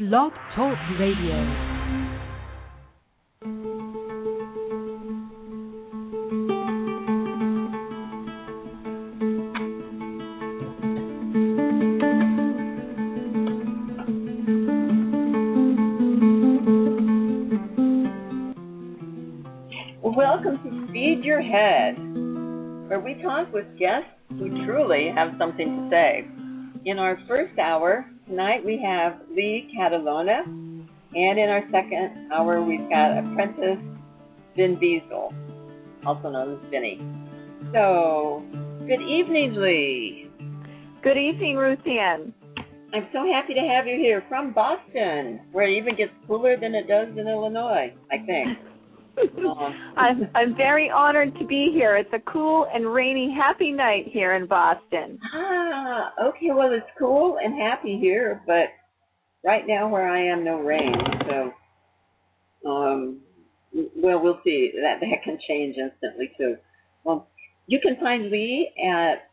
Blog Talk Radio. Welcome to Feed Your Head, where we talk with guests who truly have something to say. In our first hour, tonight we have Lee Catalona, and in our second hour we've got apprentice Vin Diesel, also known as Vinny. So, good evening, Lee. Good evening, Ruthann. I'm so happy to have you here from Boston, where it even gets cooler than it does in Illinois, I think. I'm very honored to be here. It's a cool and rainy, happy night here in Boston. Okay. Well, it's cool and happy here, but right now where I am, no rain. So, well, we'll see. That can change instantly too. Well, you can find Lee at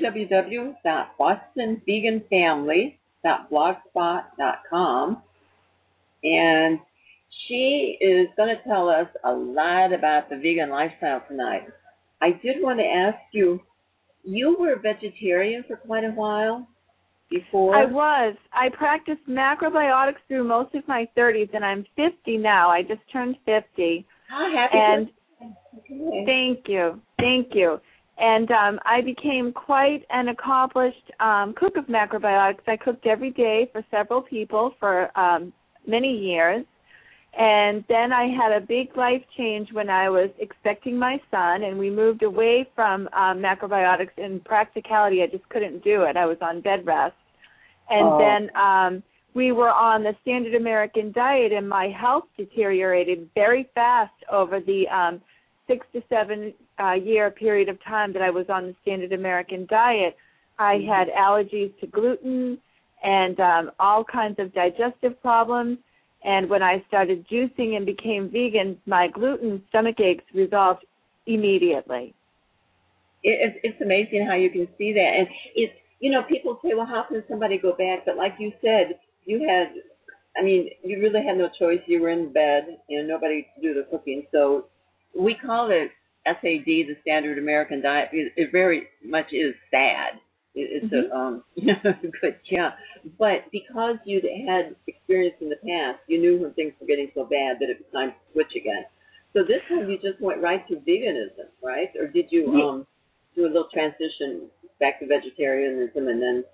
www.bostonveganfamily.blogspot.com, and she is going to tell us a lot about the vegan lifestyle tonight. I did want to ask you, you were a vegetarian for quite a while before? I was. I practiced macrobiotics through most of my 30s, and I'm 50 now. I just turned 50. Happy birthday. Thank you. Thank you. And I became quite an accomplished cook of macrobiotics. I cooked every day for several people for many years. And then I had a big life change when I was expecting my son, and we moved away from macrobiotics. In practicality, I just couldn't do it. I was on bed rest. And then we were on the standard American diet, and my health deteriorated very fast over the 6 to 7 year period of time that I was on the standard American diet. I had allergies to gluten and all kinds of digestive problems. And when I started juicing and became vegan, my gluten stomach aches resolved immediately. It's amazing how you can see that. And it's, people say, well, how can somebody go back? But like you said, you really had no choice. You were in bed, nobody to do the cooking. So we call it SAD, the Standard American Diet, because it very much is sad. It's good, yeah. But because you'd had experience in the past, you knew when things were getting so bad that it was time to switch again. So this time you just went right to veganism, right? Or did you do a little transition back to vegetarianism and then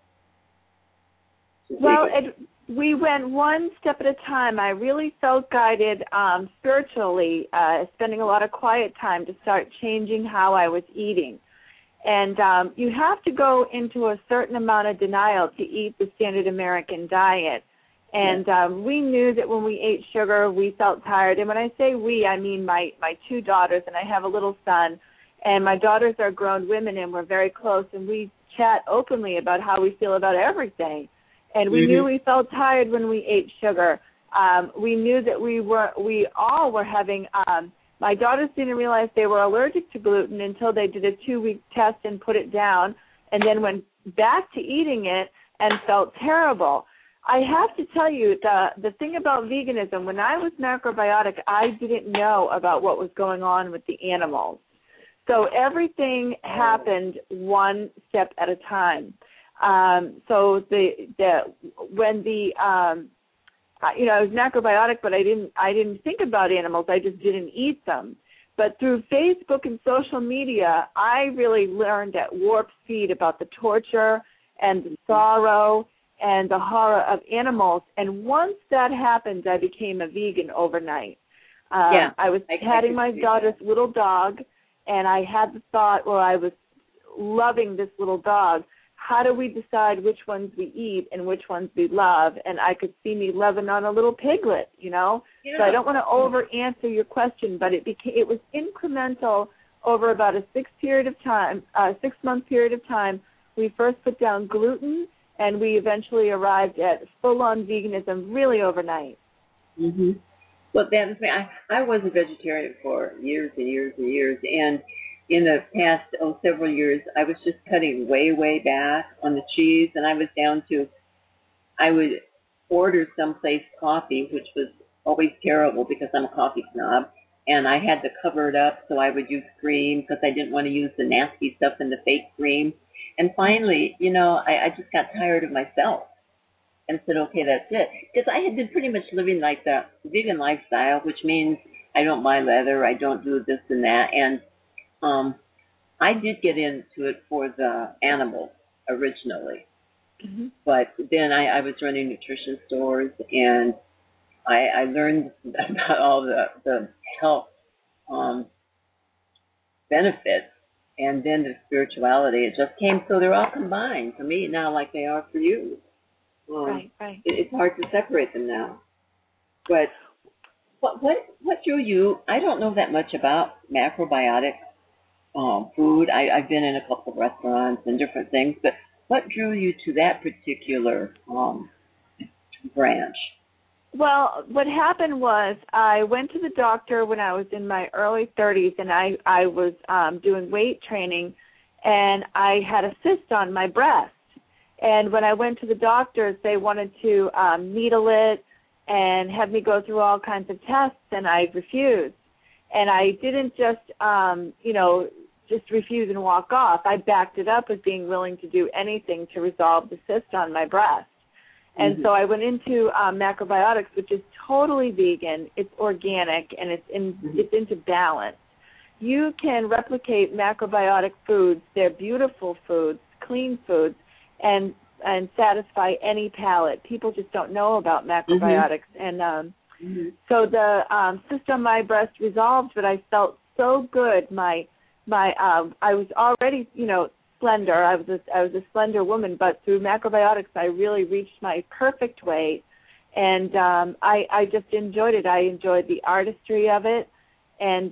to vegan? We went one step at a time. I really felt guided spiritually, spending a lot of quiet time to start changing how I was eating. And you have to go into a certain amount of denial to eat the standard American diet. And we knew that when we ate sugar, we felt tired. And when I say we, I mean my two daughters, and I have a little son. And my daughters are grown women, and we're very close. And we chat openly about how we feel about everything. And we knew we felt tired when we ate sugar. We knew that we all were having my daughters didn't realize they were allergic to gluten until they did a 2-week test and put it down, and then went back to eating it and felt terrible. I have to tell you, the thing about veganism, when I was macrobiotic, I didn't know about what was going on with the animals. So everything happened one step at a time. I was macrobiotic, but I didn't think about animals. I just didn't eat them. But through Facebook and social media, I really learned at warp speed about the torture and the sorrow and the horror of animals. And once that happened, I became a vegan overnight. I was petting my daughter's little dog, and I had the thought, well, I was loving this little dog. How do we decide which ones we eat and which ones we love? And I could see me loving on a little piglet, So I don't want to over-answer your question, but it was incremental over about a 6-month period of time. We first put down gluten, and we eventually arrived at full-on veganism really overnight. Mm-hmm. Well, I was a vegetarian for years and years and years, and in the past several years, I was just cutting way, way back on the cheese, and I was down to, I would order someplace coffee, which was always terrible because I'm a coffee snob, and I had to cover it up, so I would use cream because I didn't want to use the nasty stuff in the fake cream. And finally, I just got tired of myself and said, okay, that's it. Because I had been pretty much living like the vegan lifestyle, which means I don't buy leather, I don't do this and that. And I did get into it for the animals originally. Mm-hmm. But then I was running nutrition stores, and I learned about all the health benefits, and then the spirituality. It just came, so they're all combined for me now, like they are for you. Right. It's hard to separate them now. But what drew you? I don't know that much about macrobiotic food. I've been in a couple of restaurants and different things, but what drew you to that particular branch? Well, what happened was I went to the doctor when I was in my early 30s, and I was doing weight training, and I had a cyst on my breast. And when I went to the doctors, they wanted to needle it and have me go through all kinds of tests, and I refused. And I didn't just, just refuse and walk off. I backed it up with being willing to do anything to resolve the cyst on my breast. And so I went into macrobiotics, which is totally vegan, it's organic, and it's into balance. You can replicate macrobiotic foods. They're beautiful foods, clean foods, and satisfy any palate. People just don't know about macrobiotics. And so the cyst on my breast resolved, but I felt so good. I was already, slender. I was a slender woman, but through macrobiotics, I really reached my perfect weight, and I just enjoyed it. I enjoyed the artistry of it, and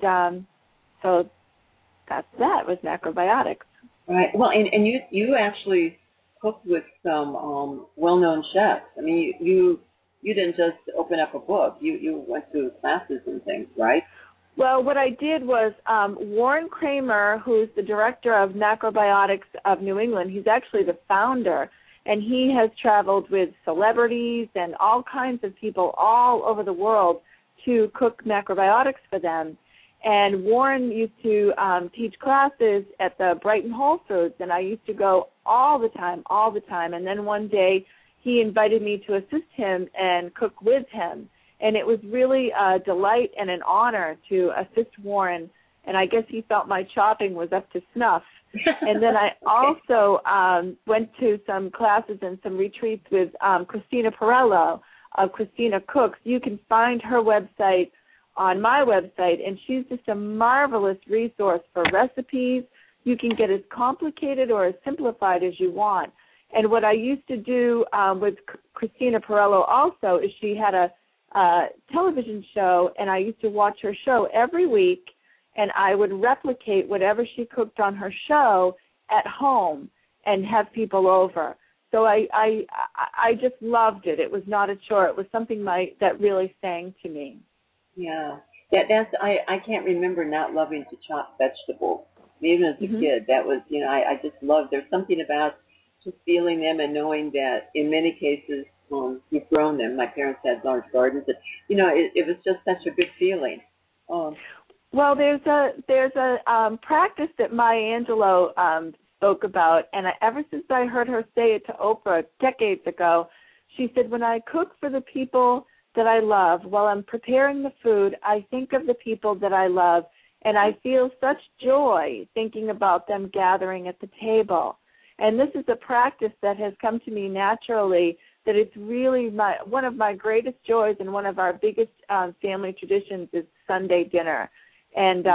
so that was macrobiotics. Right. Well, and you actually cooked with some well-known chefs. I mean, you didn't just open up a book. You went to classes and things, right? Well, what I did was Warren Kramer, who's the director of Macrobiotics of New England, he's actually the founder, and he has traveled with celebrities and all kinds of people all over the world to cook macrobiotics for them. And Warren used to teach classes at the Brighton Whole Foods, and I used to go all the time. And then one day he invited me to assist him and cook with him. And it was really a delight and an honor to assist Warren, and I guess he felt my chopping was up to snuff. And then I also went to some classes and some retreats with Christina Perello of Christina Cooks. You can find her website on my website, and she's just a marvelous resource for recipes. You can get as complicated or as simplified as you want. And what I used to do with Christina Perello also is she had a television show, and I used to watch her show every week, and I would replicate whatever she cooked on her show at home and have people over. So I just loved it. It was not a chore. It was something that really sang to me. Yeah, I can't remember not loving to chop vegetables. Even as a kid, that was, I just loved. There's something about just feeling them and knowing that in many cases you've grown them. My parents had large gardens. But, it was just such a good feeling. Well, there's a practice that Maya Angelou spoke about, and ever since I heard her say it to Oprah decades ago, she said, when I cook for the people that I love, while I'm preparing the food, I think of the people that I love, and I feel such joy thinking about them gathering at the table. And this is a practice that has come to me naturally, that it's really one of my greatest joys, and one of our biggest family traditions is Sunday dinner. And,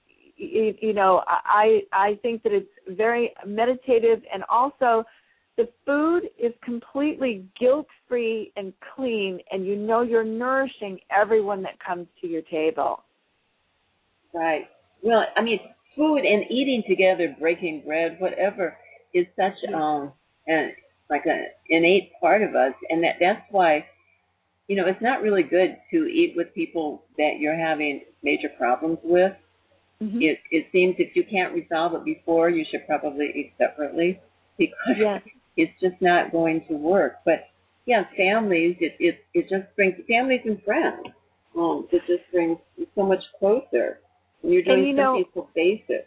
I think that it's very meditative, and also the food is completely guilt-free and clean, and you're nourishing everyone that comes to your table. Right. Well, I mean, food and eating together, breaking bread, whatever, is such like an innate part of us, and that's why, it's not really good to eat with people that you're having major problems with. Mm-hmm. It seems if you can't resolve it before, you should probably eat separately, because it's just not going to work. But yeah, families. It just brings families and friends. It just brings you so much closer when you're doing something so basic.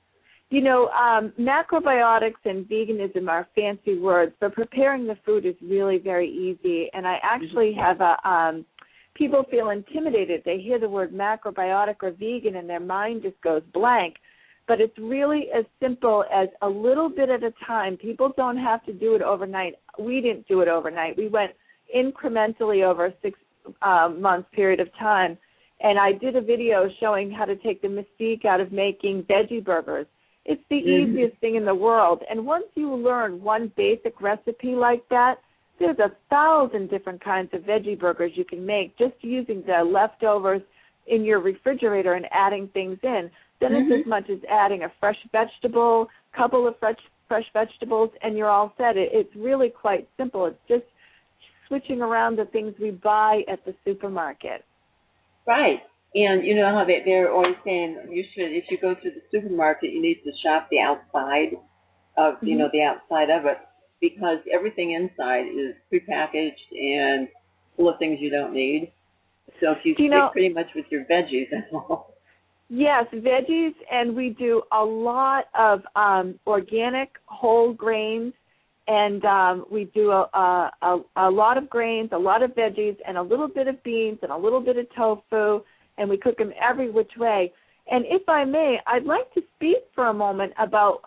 Macrobiotics and veganism are fancy words, but preparing the food is really very easy. And I actually have people feel intimidated. They hear the word macrobiotic or vegan and their mind just goes blank. But it's really as simple as a little bit at a time. People don't have to do it overnight. We didn't do it overnight. We went incrementally over a 6-month period of time. And I did a video showing how to take the mystique out of making veggie burgers. It's the easiest thing in the world. And once you learn one basic recipe like that, there's 1,000 different kinds of veggie burgers you can make just using the leftovers in your refrigerator and adding things in. Then it's as much as adding a fresh vegetable, couple of fresh vegetables, and you're all set. It's really quite simple. It's just switching around the things we buy at the supermarket. Right. And you know how they're always saying if you go to the supermarket, you need to shop the outside of, the outside of it, because everything inside is prepackaged and full of things you don't need. So if you stick pretty much with your veggies, that's all. Yes, veggies, and we do a lot of organic whole grains, and we do a lot of grains, a lot of veggies, and a little bit of beans, and a little bit of tofu, and we cook them every which way. And if I may, I'd like to speak for a moment about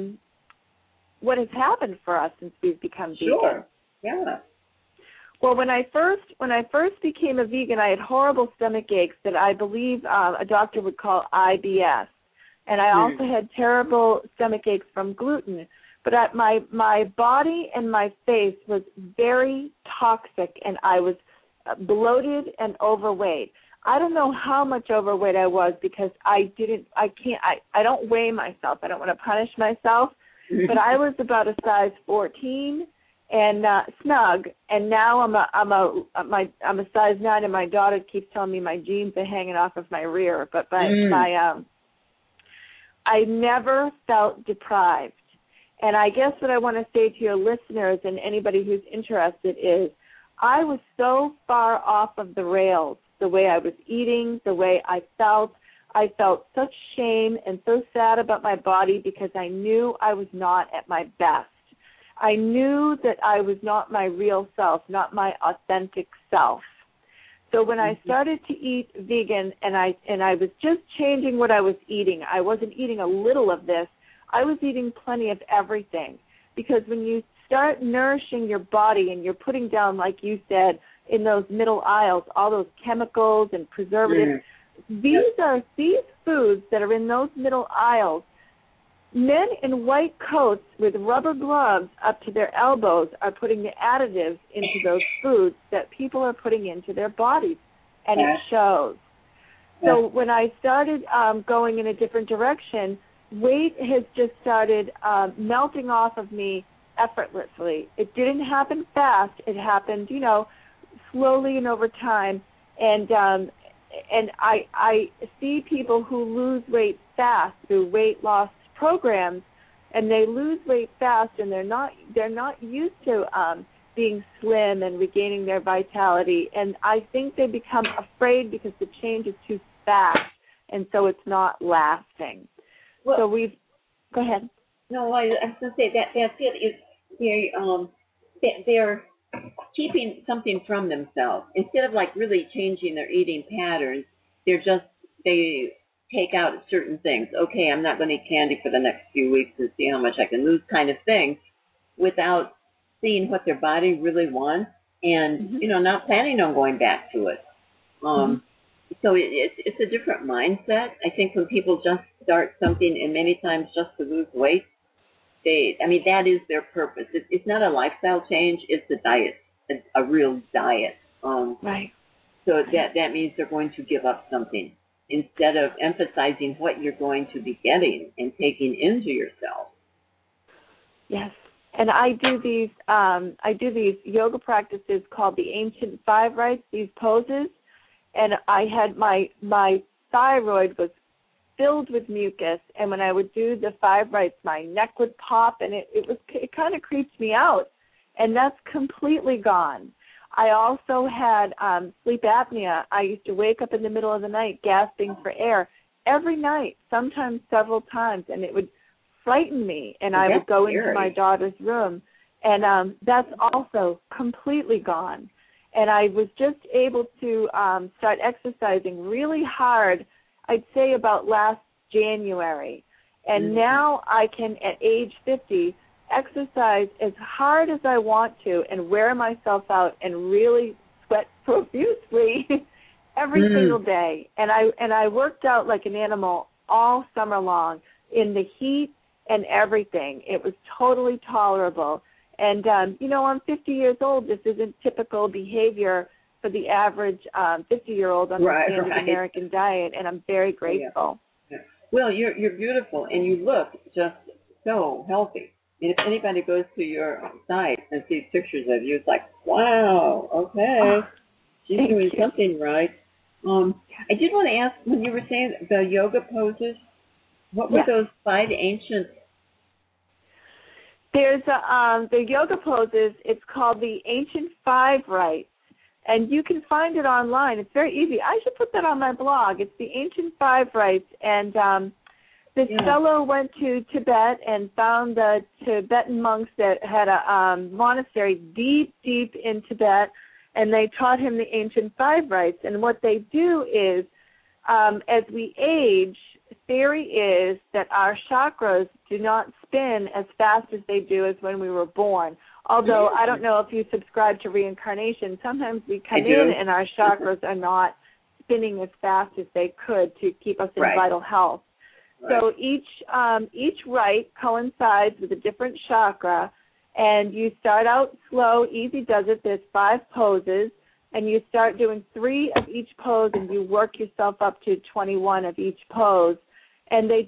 what has happened for us since we've become vegan. Sure, yeah. Well, when I first became a vegan, I had horrible stomach aches that I believe a doctor would call IBS, and I also had terrible stomach aches from gluten. But my body and my face was very toxic, and I was bloated and overweight. I don't know how much overweight I was because I don't weigh myself. I don't want to punish myself, but I was about a size 14. And snug, and now I'm a size 9, and my daughter keeps telling me my jeans are hanging off of my rear. But I never felt deprived, and I guess what I want to say to your listeners and anybody who's interested is, I was so far off of the rails, the way I was eating, the way I felt. I felt such shame and so sad about my body because I knew I was not at my best. I knew that I was not my real self, not my authentic self. So when I started to eat vegan and I was just changing what I was eating, I wasn't eating a little of this. I was eating plenty of everything, because when you start nourishing your body and you're putting down, like you said, in those middle aisles, all those chemicals and preservatives, these foods that are in those middle aisles, men in white coats with rubber gloves up to their elbows are putting the additives into those foods that people are putting into their bodies, and it shows. So when I started going in a different direction, weight has just started melting off of me effortlessly. It didn't happen fast. It happened, slowly and over time. And I see people who lose weight fast through weight loss programs, and they lose weight fast, and they're not used to being slim and regaining their vitality, and I think they become afraid because the change is too fast, and so it's not lasting. Well, so go ahead. No, I was going to say that's it. They're keeping something from themselves instead of like really changing their eating patterns. They take out certain things. Okay, I'm not going to eat candy for the next few weeks to see how much I can lose, kind of thing, without seeing what their body really wants and, not planning on going back to it. So it's a different mindset. I think when people just start something, and many times just to lose weight, that is their purpose. It's not a lifestyle change. It's a diet, a real diet. Right. So that means they're going to give up something, instead of emphasizing what you're going to be getting and taking into yourself. Yes, and I do these yoga practices called the Ancient Five Rites, these poses, and I had my thyroid was filled with mucus, and when I would do the 5 rites, my neck would pop, and it kind of creeped me out. and that's completely gone. I also had sleep apnea. I used to wake up in the middle of the night gasping for air every night, sometimes several times, and it would frighten me, and I would go into my daughter's room, and that's also completely gone. And I was just able to start exercising really hard, I'd say about last January. And now I can, at age 50, exercise as hard as I want to and wear myself out and really sweat profusely every single day. And I worked out like an animal all summer long in the heat and everything. It was totally tolerable. And, I'm 50 years old. This isn't typical behavior for the average 50-year-old on the standard American diet, and I'm very grateful. Yeah. Well, you're beautiful, and you look just so healthy. And if anybody goes to your site and sees pictures of you, it's like, wow, okay, she's doing something right. I did want to ask, when you were saying the yoga poses, what were those 5 ancient? There's the yoga poses. It's called the Ancient 5 Rites, and you can find it online. It's very easy. I should put that on my blog. It's the Ancient 5 Rites, and this fellow went to Tibet and found the Tibetan monks that had a monastery deep in Tibet, and they taught him the Ancient 5 Rites. And what they do is, as we age, theory is that our chakras do not spin as fast as they do as when we were born. Although I don't know if you subscribe to reincarnation, sometimes we come in and our chakras are not spinning as fast as they could to keep us in vital health. So each rite coincides with a different chakra, and you start out slow, easy does it. There's 5 poses, and you start doing 3 of each pose, and you work yourself up to 21 of each pose. And they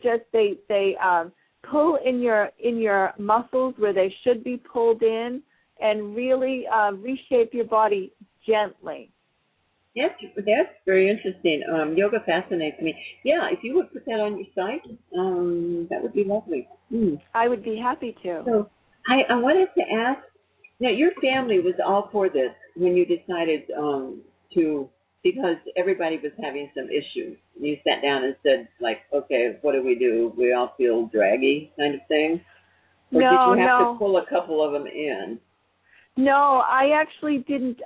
pull in your muscles where they should be pulled in, and really reshape your body gently. Yes, that's very interesting. Yoga fascinates me. Yeah, if you would put that on your site, that would be lovely. I would be happy to. So I wanted to ask, now your family was all for this when you decided to, because everybody was having some issues. You sat down and said, like, okay, what do? We all feel draggy kind of thing? Or did you have to pull a couple of them in? No, I actually didn't.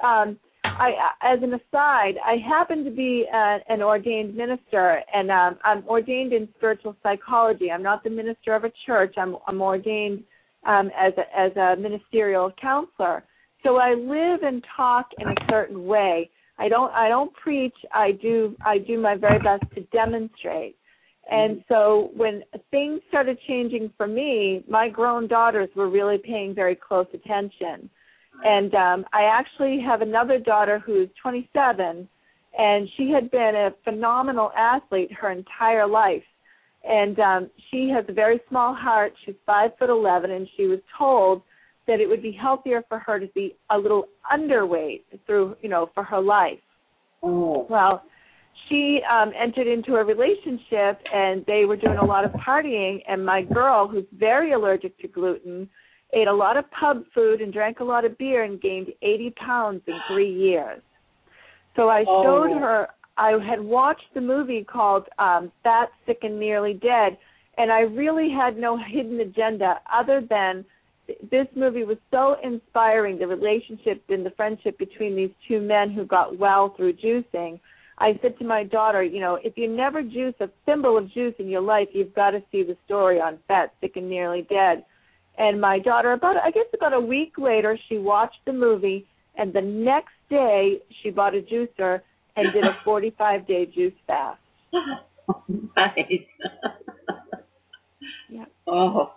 As an aside, I happen to be an ordained minister, and I'm ordained in spiritual psychology. I'm not the minister of a church. I'm ordained as a ministerial counselor. So I live and talk in a certain way. I don't preach. I do my very best to demonstrate. And so when things started changing for me, my grown daughters were really paying very close attention. And I actually have another daughter who's 27, and she had been a phenomenal athlete her entire life. And she has a very small heart. She's 5'11", and she was told that it would be healthier for her to be a little underweight for her life. Oh. Well, she entered into a relationship, and they were doing a lot of partying, and my girl, who's very allergic to gluten, ate a lot of pub food and drank a lot of beer and gained 80 pounds in 3 years. So I showed her, I had watched the movie called Fat, Sick, and Nearly Dead, and I really had no hidden agenda other than this movie was so inspiring, the relationship and the friendship between these 2 men who got well through juicing. I said to my daughter, if you never juice a thimble of juice in your life, you've got to see the story on Fat, Sick, and Nearly Dead. And my daughter, about a week later, she watched the movie, and the next day she bought a juicer and did a 45-day juice fast. Nice. Yeah. Oh.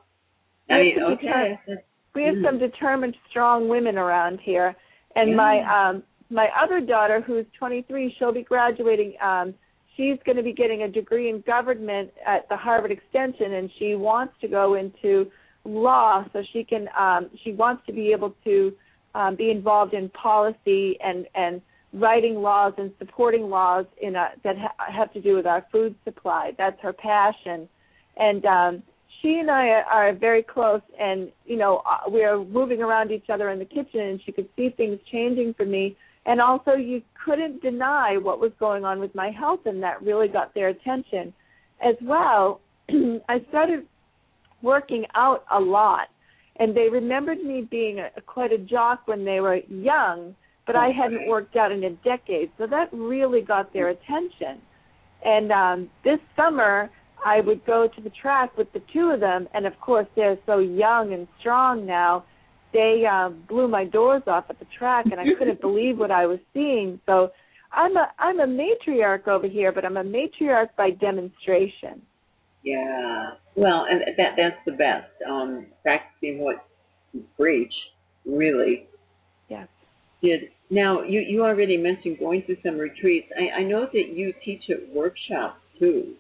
We have some determined, strong women around here. And my other daughter, who's 23, she'll be graduating. She's going to be getting a degree in government at the Harvard Extension, and she wants to go into law, so she can. She wants to be able to be involved in policy and writing laws and supporting laws that have to do with our food supply. That's her passion, and she and I are very close, and, you know, we are moving around each other in the kitchen, and she could see things changing for me. And also you couldn't deny what was going on with my health, and that really got their attention. As well, I started working out a lot, and they remembered me being quite a jock when they were young, but I hadn't worked out in a decade, so that really got their attention. And this summer, I would go to the track with the two of them, and of course they're so young and strong now. They blew my doors off at the track, and I couldn't believe what I was seeing. So I'm a matriarch over here, but I'm a matriarch by demonstration. Yeah. Well, and that's the best. Practicing what you preach, really. Yes. Now, you already mentioned going to some retreats. I know that you teach at workshops, too.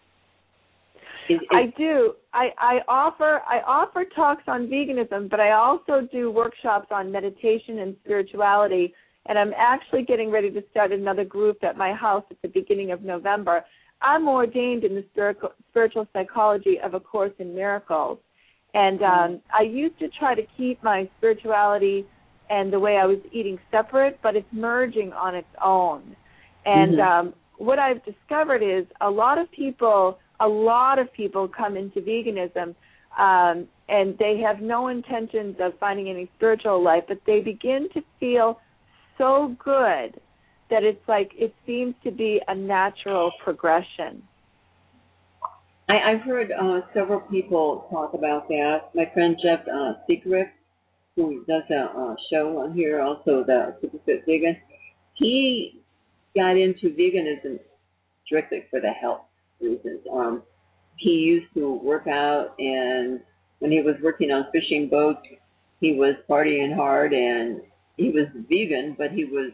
I do. I offer talks on veganism, but I also do workshops on meditation and spirituality, and I'm actually getting ready to start another group at my house at the beginning of November. I'm ordained in the spiritual psychology of A Course in Miracles, and I used to try to keep my spirituality and the way I was eating separate, but it's merging on its own. And what I've discovered is a lot of people come into veganism, and they have no intentions of finding any spiritual life, but they begin to feel so good that it's like it seems to be a natural progression. I've heard several people talk about that. My friend Jeff Secret, who does a show on here, also the Superfit Vegan, he got into veganism strictly for the health reasons. He used to work out, and when he was working on fishing boats, he was partying hard, and he was vegan, but he was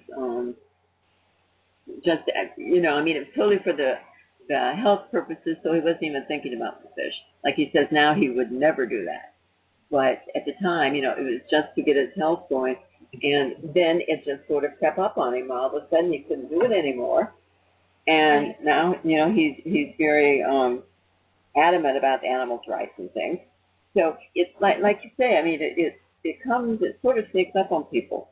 just, you know, I mean, it was totally for the health purposes, so he wasn't even thinking about the fish. Like he says now, he would never do that. But at the time, you know, it was just to get his health going, and then it just sort of crept up on him. All of a sudden, he couldn't do it anymore, and now, you know, he's very adamant about animals' rights and things. So it's like you say. I mean, it sort of sneaks up on people.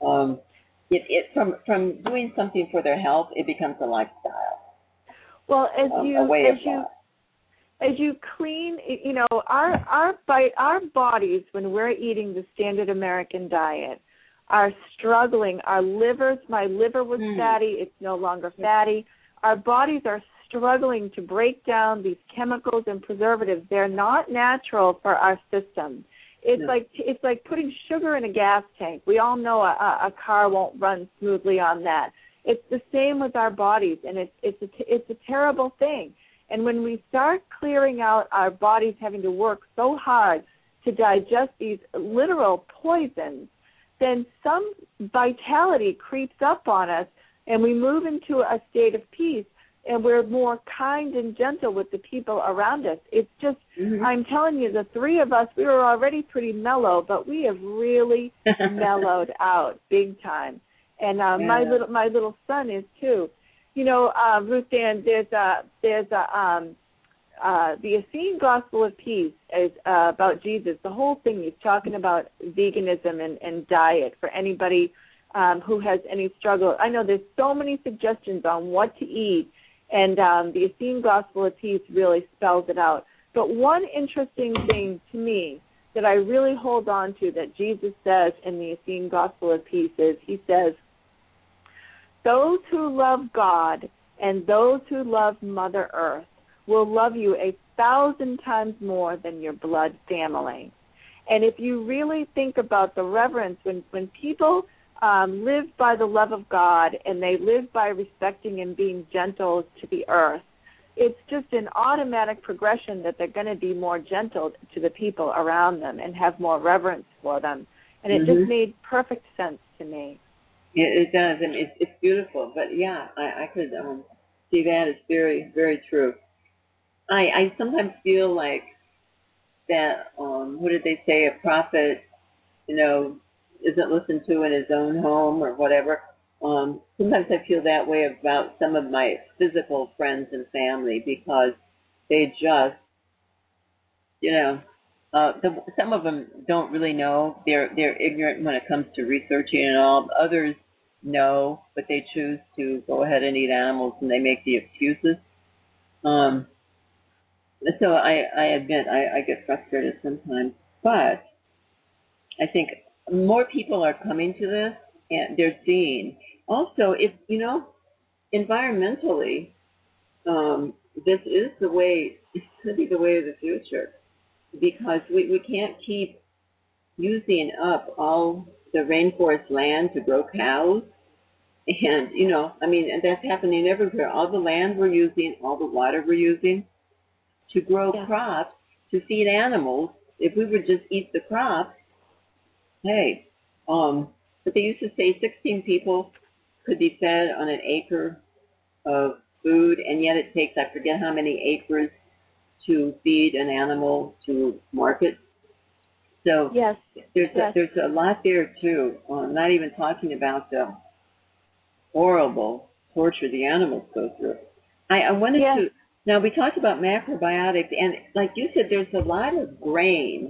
From doing something for their health, it becomes a lifestyle. Well, a way of life. As you clean, you know, our bodies, when we're eating the standard American diet, are struggling. Our livers, my liver was fatty, it's no longer fatty. Our bodies are struggling to break down these chemicals and preservatives. They're not natural for our system. It's like putting sugar in a gas tank. We all know a car won't run smoothly on that. It's the same with our bodies, and it's a terrible thing. And when we start clearing out our bodies having to work so hard to digest these literal poisons, then some vitality creeps up on us, and we move into a state of peace, and we're more kind and gentle with the people around us. It's just, I'm telling you, the three of us, we were already pretty mellow, but we have really mellowed out big time. And my little son is too. You know, Ruth Ann, there's the Essene Gospel of Peace is about Jesus. The whole thing is talking about veganism and diet for anybody who has any struggle. I know there's so many suggestions on what to eat, and the Essene Gospel of Peace really spells it out. But one interesting thing to me that I really hold on to that Jesus says in the Essene Gospel of Peace is, he says, those who love God and those who love Mother Earth will love you 1,000 times more than your blood family. And if you really think about the reverence, when people live by the love of God and they live by respecting and being gentle to the earth, it's just an automatic progression that they're going to be more gentle to the people around them and have more reverence for them. And it just made perfect sense to me. It does, and it's beautiful. But yeah, I could see that as very, very true. I sometimes feel like that. What did they say? A prophet, you know, isn't listened to in his own home or whatever. Sometimes I feel that way about some of my physical friends and family because they just you know, some of them don't really know. They're ignorant when it comes to researching and all. Others know, but they choose to go ahead and eat animals, and they make the excuses. So I admit I get frustrated sometimes, but I think more people are coming to this, and they're seeing. Also, if environmentally, this is the way. It could be the way of the future, because we can't keep using up all the rainforest land to grow cows. And, and that's happening everywhere. All the land we're using, all the water we're using to grow crops, to feed animals. If we would just eat the crops, hey, but they used to say 16 people could be fed on an acre of food, and yet it takes, I forget how many acres to feed an animal to market. So there's a lot there too. Not even talking about the horrible torture the animals go through. I wanted to. Now we talked about macrobiotics, and like you said, there's a lot of grain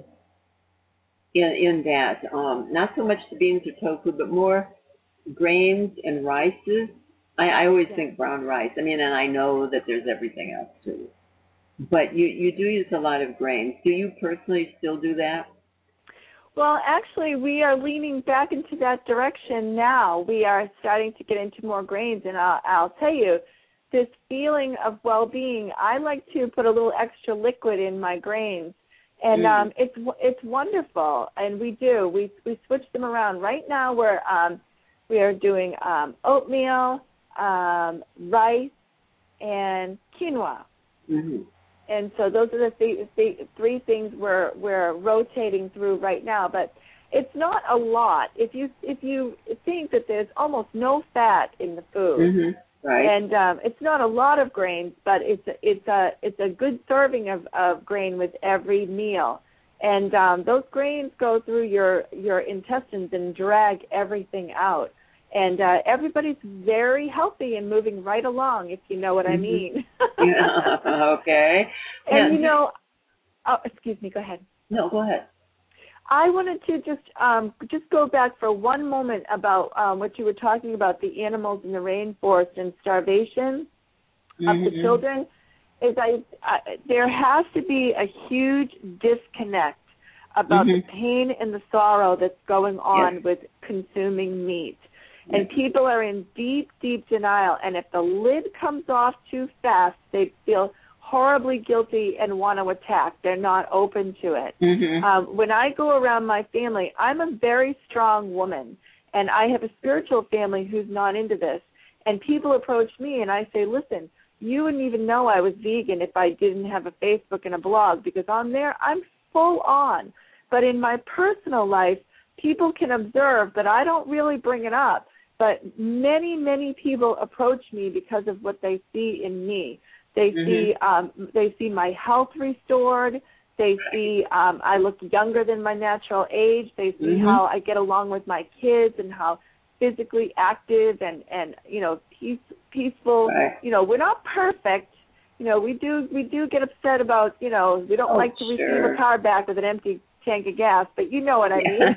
in that. Not so much the beans or tofu, but more grains and rices. I always think brown rice. I mean, and I know that there's everything else too. But you do use a lot of grains. Do you personally still do that? Well, actually, we are leaning back into that direction now. We are starting to get into more grains, and I'll tell you, this feeling of well-being, I like to put a little extra liquid in my grains, and it's wonderful, and we do. We switch them around. Right now, we are doing oatmeal, rice, and quinoa. Mm-hmm. And so those are the three things we're rotating through right now. But it's not a lot. If you think that there's almost no fat in the food, right? And it's not a lot of grains, but it's a good serving of grain with every meal. And those grains go through your intestines and drag everything out. And everybody's very healthy and moving right along, if you know what I mean. Okay. And, excuse me, go ahead. No, go ahead. I wanted to just go back for one moment about what you were talking about, the animals in the rainforest and starvation of the children. There has to be a huge disconnect about the pain and the sorrow that's going on with consuming meat. And people are in deep, deep denial. And if the lid comes off too fast, they feel horribly guilty and want to attack. They're not open to it. When I go around my family, I'm a very strong woman, and I have a spiritual family who's not into this. And people approach me, and I say, listen, you wouldn't even know I was vegan if I didn't have a Facebook and a blog, because on there I'm full on. But in my personal life, people can observe that I don't really bring it up. But many, many people approach me because of what they see in me. They see my health restored. They see I look younger than my natural age. They see how I get along with my kids and how physically active and peaceful. Right. We're not perfect. We do get upset about, we don't like to receive a car back with an empty tank of gas, but you know what I mean.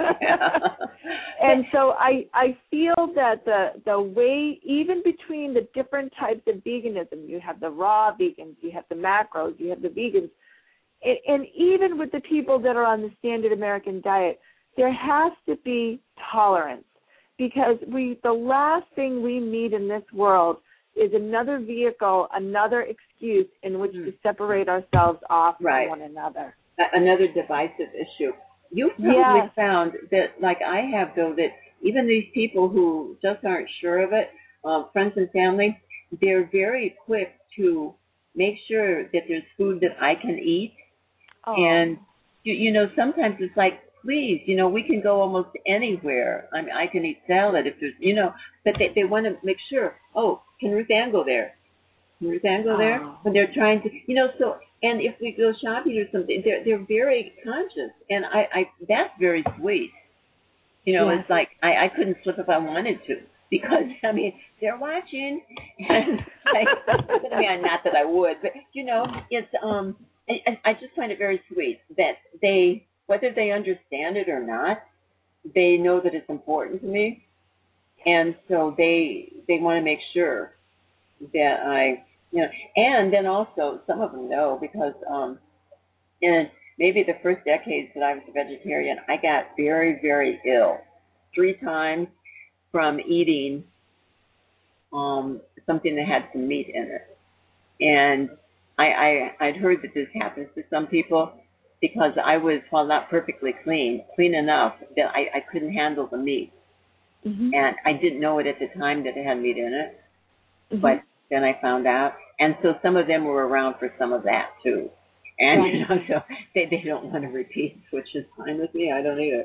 And so I feel that the way, even between the different types of veganism, you have the raw vegans, you have the macros, you have the vegans, and even with the people that are on the standard American diet, there has to be tolerance, because the last thing we need in this world is another vehicle, another excuse in which to separate ourselves off from one another. Another divisive issue. You've probably found that, like I have, though, that even these people who just aren't sure of it, friends and family, they're very quick to make sure that there's food that I can eat. Oh. And, sometimes it's like, please, we can go almost anywhere. I mean, I can eat salad if there's, but they want to make sure, can Ruth Ann go there? Can Ruth Ann go there? When they're trying to, so... And if we go shopping or something, they're very conscious, and I that's very sweet. It's like I couldn't slip if I wanted to, because they're watching, and not that I would, but it's I just find it very sweet that they, whether they understand it or not, they know that it's important to me, and so they want to make sure that I, and then also some of them know because in maybe the first decades that I was a vegetarian, I got very, very ill 3 times from eating something that had some meat in it. And I'd heard that this happens to some people because I was, while not perfectly clean enough that I couldn't handle the meat. Mm-hmm. And I didn't know it at the time that it had meat in it, Mm-hmm. but then I found out. And so some of them were around for some of that too. And so they don't want to repeat, which is fine with me. I don't either.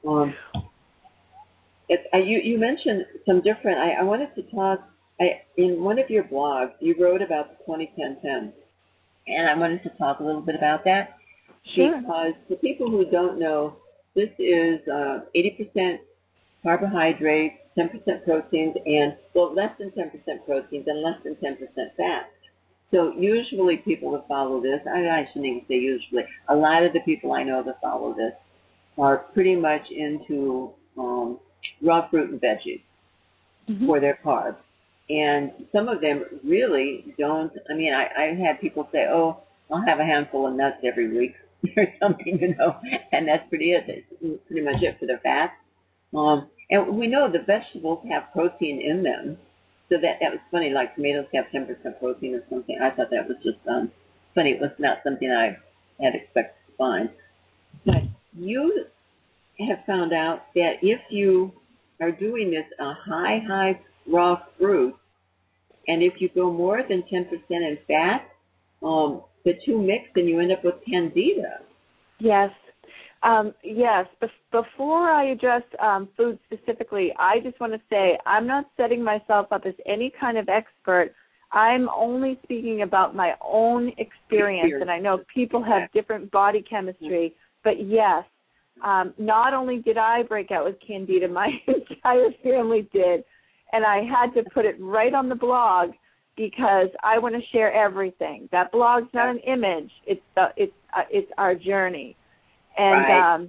You mentioned some different. I wanted to talk. In one of your blogs, you wrote about the 20-10-10, and I wanted to talk a little bit about that. Sure. Because for people who don't know, this is 80% carbohydrates, 10% proteins, and less than 10% proteins and less than 10% fat. So usually people that follow this, I shouldn't even say usually, a lot of the people I know that follow this are pretty much into raw fruit and veggies for their carbs. And some of them really don't, I had people say, oh, I'll have a handful of nuts every week or something, and that's pretty much it for the fat. And we know the vegetables have protein in them. So that was funny, like tomatoes have 10% protein or something. I thought that was just funny. It was not something I had expected to find. But you have found out that if you are doing this high raw fruit, and if you go more than 10% in fat, the two mix and you end up with candida. Yes. Yes. Before I address food specifically, I just want to say I'm not setting myself up as any kind of expert. I'm only speaking about my own experience, and I know people have different body chemistry, but yes, not only did I break out with candida, my entire family did, and I had to put it right on the blog because I want to share everything. That blog's not an image; it's our journey. And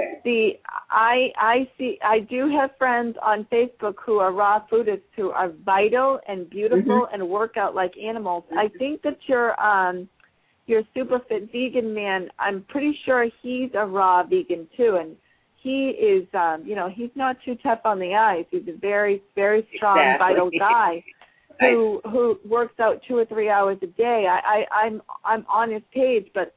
I do have friends on Facebook who are raw foodists who are vital and beautiful and work out like animals. I think that your super fit vegan man, I'm pretty sure he's a raw vegan too, and he is he's not too tough on the eyes. He's a very, very strong, vital guy who works out 2 or 3 hours a day. I'm on his page, but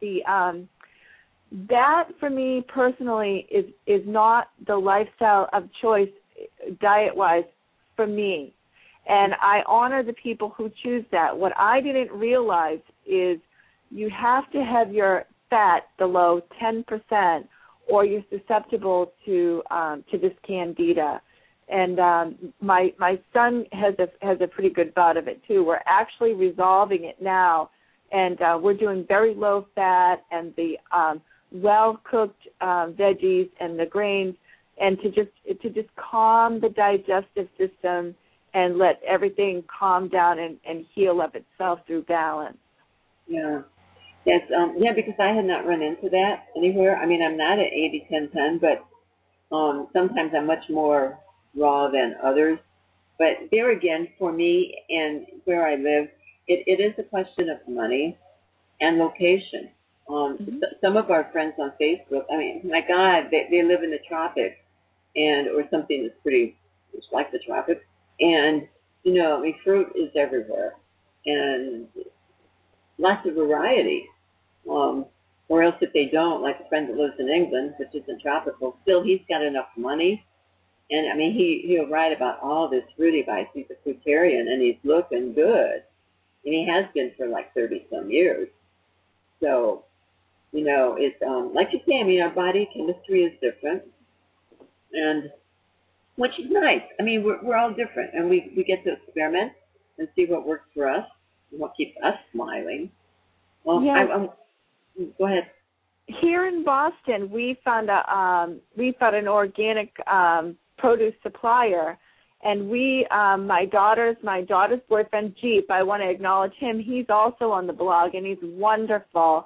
that for me personally is not the lifestyle of choice diet-wise for me. And I honor the people who choose that. What I didn't realize is you have to have your fat below 10% or you're susceptible to this candida. And my son has a pretty good bout of it too. We're actually resolving it now, and we're doing very low fat and the well-cooked veggies and the grains, and to just calm the digestive system and let everything calm down and heal of itself through balance. Yeah. Yes, because I had not run into that anywhere. I'm not at 80-10-10, but sometimes I'm much more raw than others. But there again, for me and where I live, it is a question of money and location. Some of our friends on Facebook, my God, they live in the tropics or something that's pretty much like the tropics. And, fruit is everywhere and lots of variety. Or else if they don't, like a friend that lives in England, which isn't tropical, still he's got enough money. And, he'll write about all this fruity bites. He's a fruitarian and he's looking good. And he has been for like 30-some years. So, it's like you say, our body chemistry is different, and which is nice. We're all different, and we get to experiment and see what works for us and what keeps us smiling. Well, yes. Go ahead. Here in Boston, we found an organic produce supplier, and my daughter's boyfriend Jeep. I want to acknowledge him. He's also on the blog, and he's wonderful.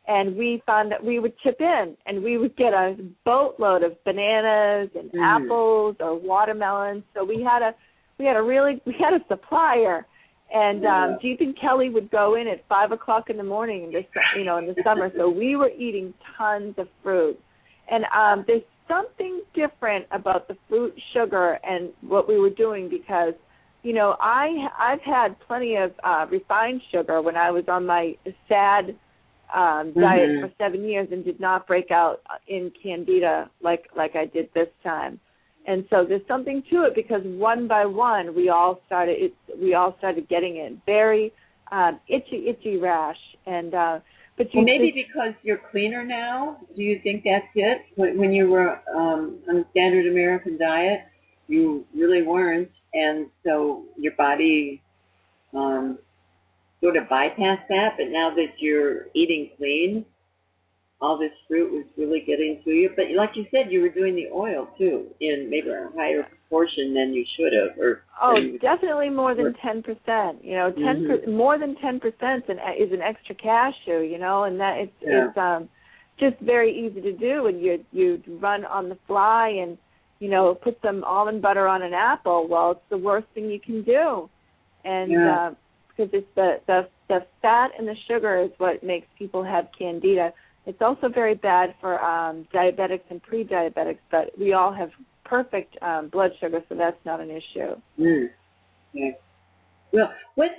and we found that we would chip in, and we would get a boatload of bananas and apples or watermelons. So we had a supplier. And Jeep and Kelly would go in at 5:00 in the morning in the summer. So we were eating tons of fruit. And there's something different about the fruit sugar and what we were doing because, I've had plenty of refined sugar when I was on my SAD diet for 7 years and did not break out in candida like I did this time. And so there's something to it because one by one we all started getting it. Very itchy rash. And maybe because you're cleaner now. Do you think that's it? When you were on the standard American diet, you really weren't, and so your body sort of bypassed that. But now that you're eating clean, all this fruit was really getting to you. But like you said, you were doing the oil too in maybe a higher proportion than you should have. Definitely more than 10%. More than 10% is an extra cashew. And that it's just very easy to do. And you run on the fly and put some almond butter on an apple. Well, it's the worst thing you can do, and because it's the fat and the sugar is what makes people have candida. It's also very bad for diabetics and pre-diabetics, but we all have perfect blood sugar, so that's not an issue. Yeah. Well,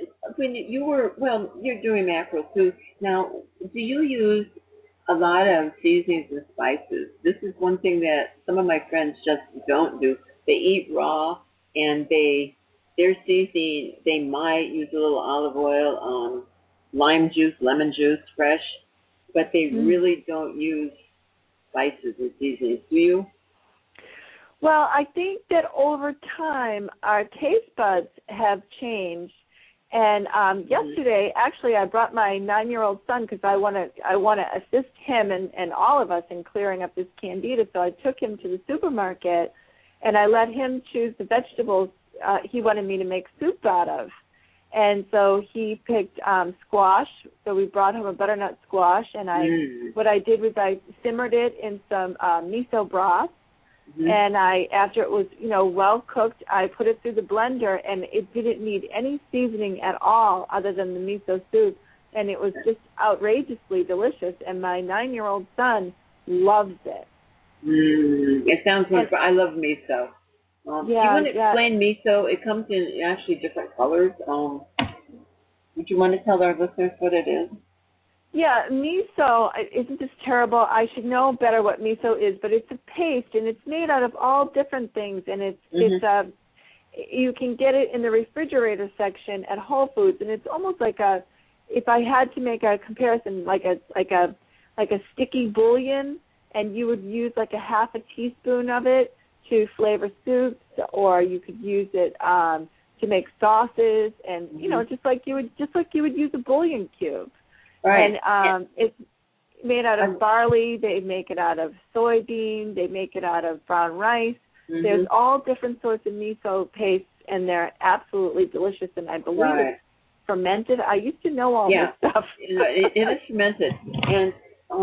you're doing macros too. Now, do you use a lot of seasonings and spices? This is one thing that some of my friends just don't do. They eat raw, and their seasoning, they might use a little olive oil, lime juice, lemon juice, fresh, but they really don't use spices and seasonings. Do you? Well, I think that over time our taste buds have changed. And yesterday, actually, I brought my 9-year-old son because I want to assist him and all of us in clearing up this candida. So I took him to the supermarket, and I let him choose the vegetables he wanted me to make soup out of. And so he picked squash. So we brought him a butternut squash, and what I did was I simmered it in some miso broth. And after it was, well cooked, I put it through the blender, and it didn't need any seasoning at all other than the miso soup, and it was just outrageously delicious. And my 9-year-old son loves it. It sounds wonderful. I love miso. Do you want to explain miso? It comes in actually different colors. Would you want to tell our listeners what it is? Yeah, miso, isn't this terrible? I should know better what miso is, but it's a paste, and it's made out of all different things, and it's you can get it in the refrigerator section at Whole Foods, and it's almost like if I had to make a comparison, like a sticky bouillon, and you would use like a half a teaspoon of it to flavor soups, or you could use it to make sauces, and just like you would use a bouillon cube. Right. And it's made out of barley. They make it out of soybean. They make it out of brown rice. There's all different sorts of miso pastes, and they're absolutely delicious. And I believe it's fermented. I used to know all this stuff. It is fermented, and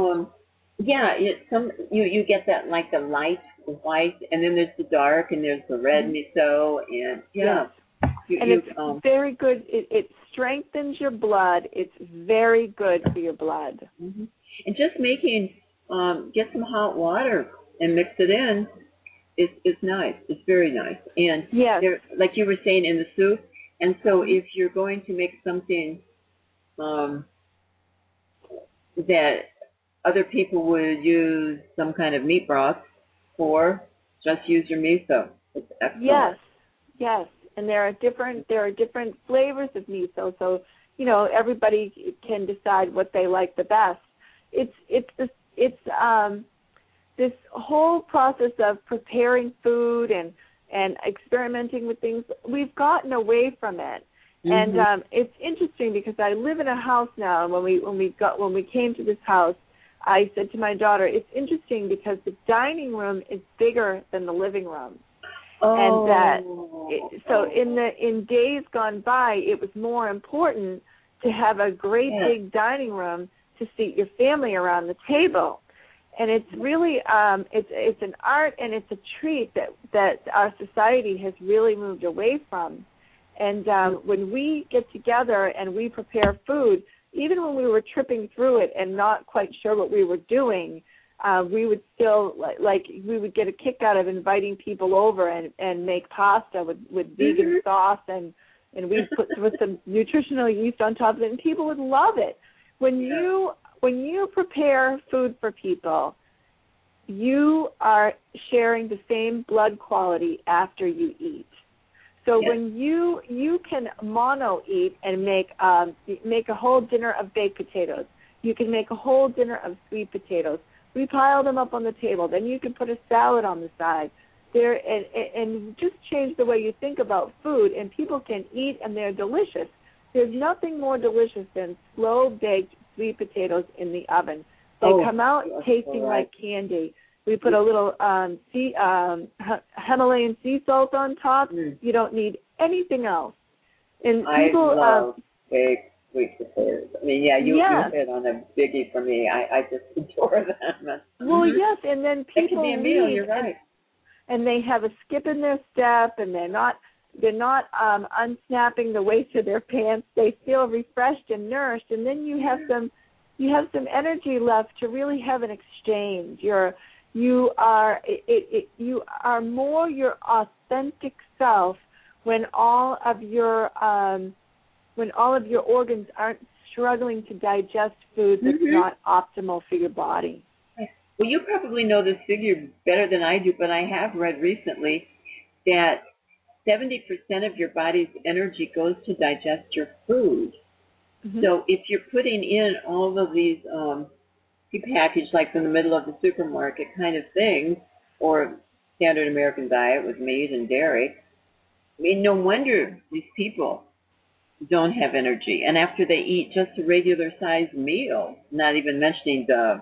you get that like the light white, and then there's the dark, and there's the red miso, and it's very good. It strengthens your blood. It's very good for your blood. And just making, get some hot water and mix it in is nice. It's very nice. And like you were saying, in the soup. And so if you're going to make something that other people would use some kind of meat broth for, just use your miso. It's excellent. Yes. And there are different flavors of miso, so everybody can decide what they like the best. It's this whole process of preparing food and experimenting with things. We've gotten away from it, and it's interesting because I live in a house now. And when we came to this house, I said to my daughter, "It's interesting because the dining room is bigger than the living room." And in days gone by, it was more important to have a great big dining room to seat your family around the table. And it's really it's an art, and it's a treat that our society has really moved away from. And when we get together and we prepare food, even when we were tripping through it and not quite sure what we were doing, we would still we would get a kick out of inviting people over and make pasta with vegan sauce, and we'd put some nutritional yeast on top of it, and people would love it. When you prepare food for people, you are sharing the same blood quality after you eat. So when you can mono eat and make a whole dinner of baked potatoes, you can make a whole dinner of sweet potatoes. We pile them up on the table. Then you can put a salad on the side. And just change the way you think about food, and people can eat, and they're delicious. There's nothing more delicious than slow-baked sweet potatoes in the oven. They come out tasting like candy. We put a little Himalayan sea salt on top. You don't need anything else. And people, I love baked sweet potatoes. I mean, you hit on a biggie for me. I just adore them. Well, yes, and then people it can be a meal. You're right. And they have a skip in their step, and they're not unsnapping the waist of their pants. They feel refreshed and nourished, and then you have some energy left to really have an exchange. You are more your authentic self when all of your organs aren't struggling to digest food that's not optimal for your body. Well, you probably know this figure better than I do, but I have read recently that 70% of your body's energy goes to digest your food. So if you're putting in all of these prepackaged, like in the middle of the supermarket kind of things, or standard American diet with meat and dairy, I mean, no wonder these people don't have energy. And after they eat just a regular sized meal, not even mentioning the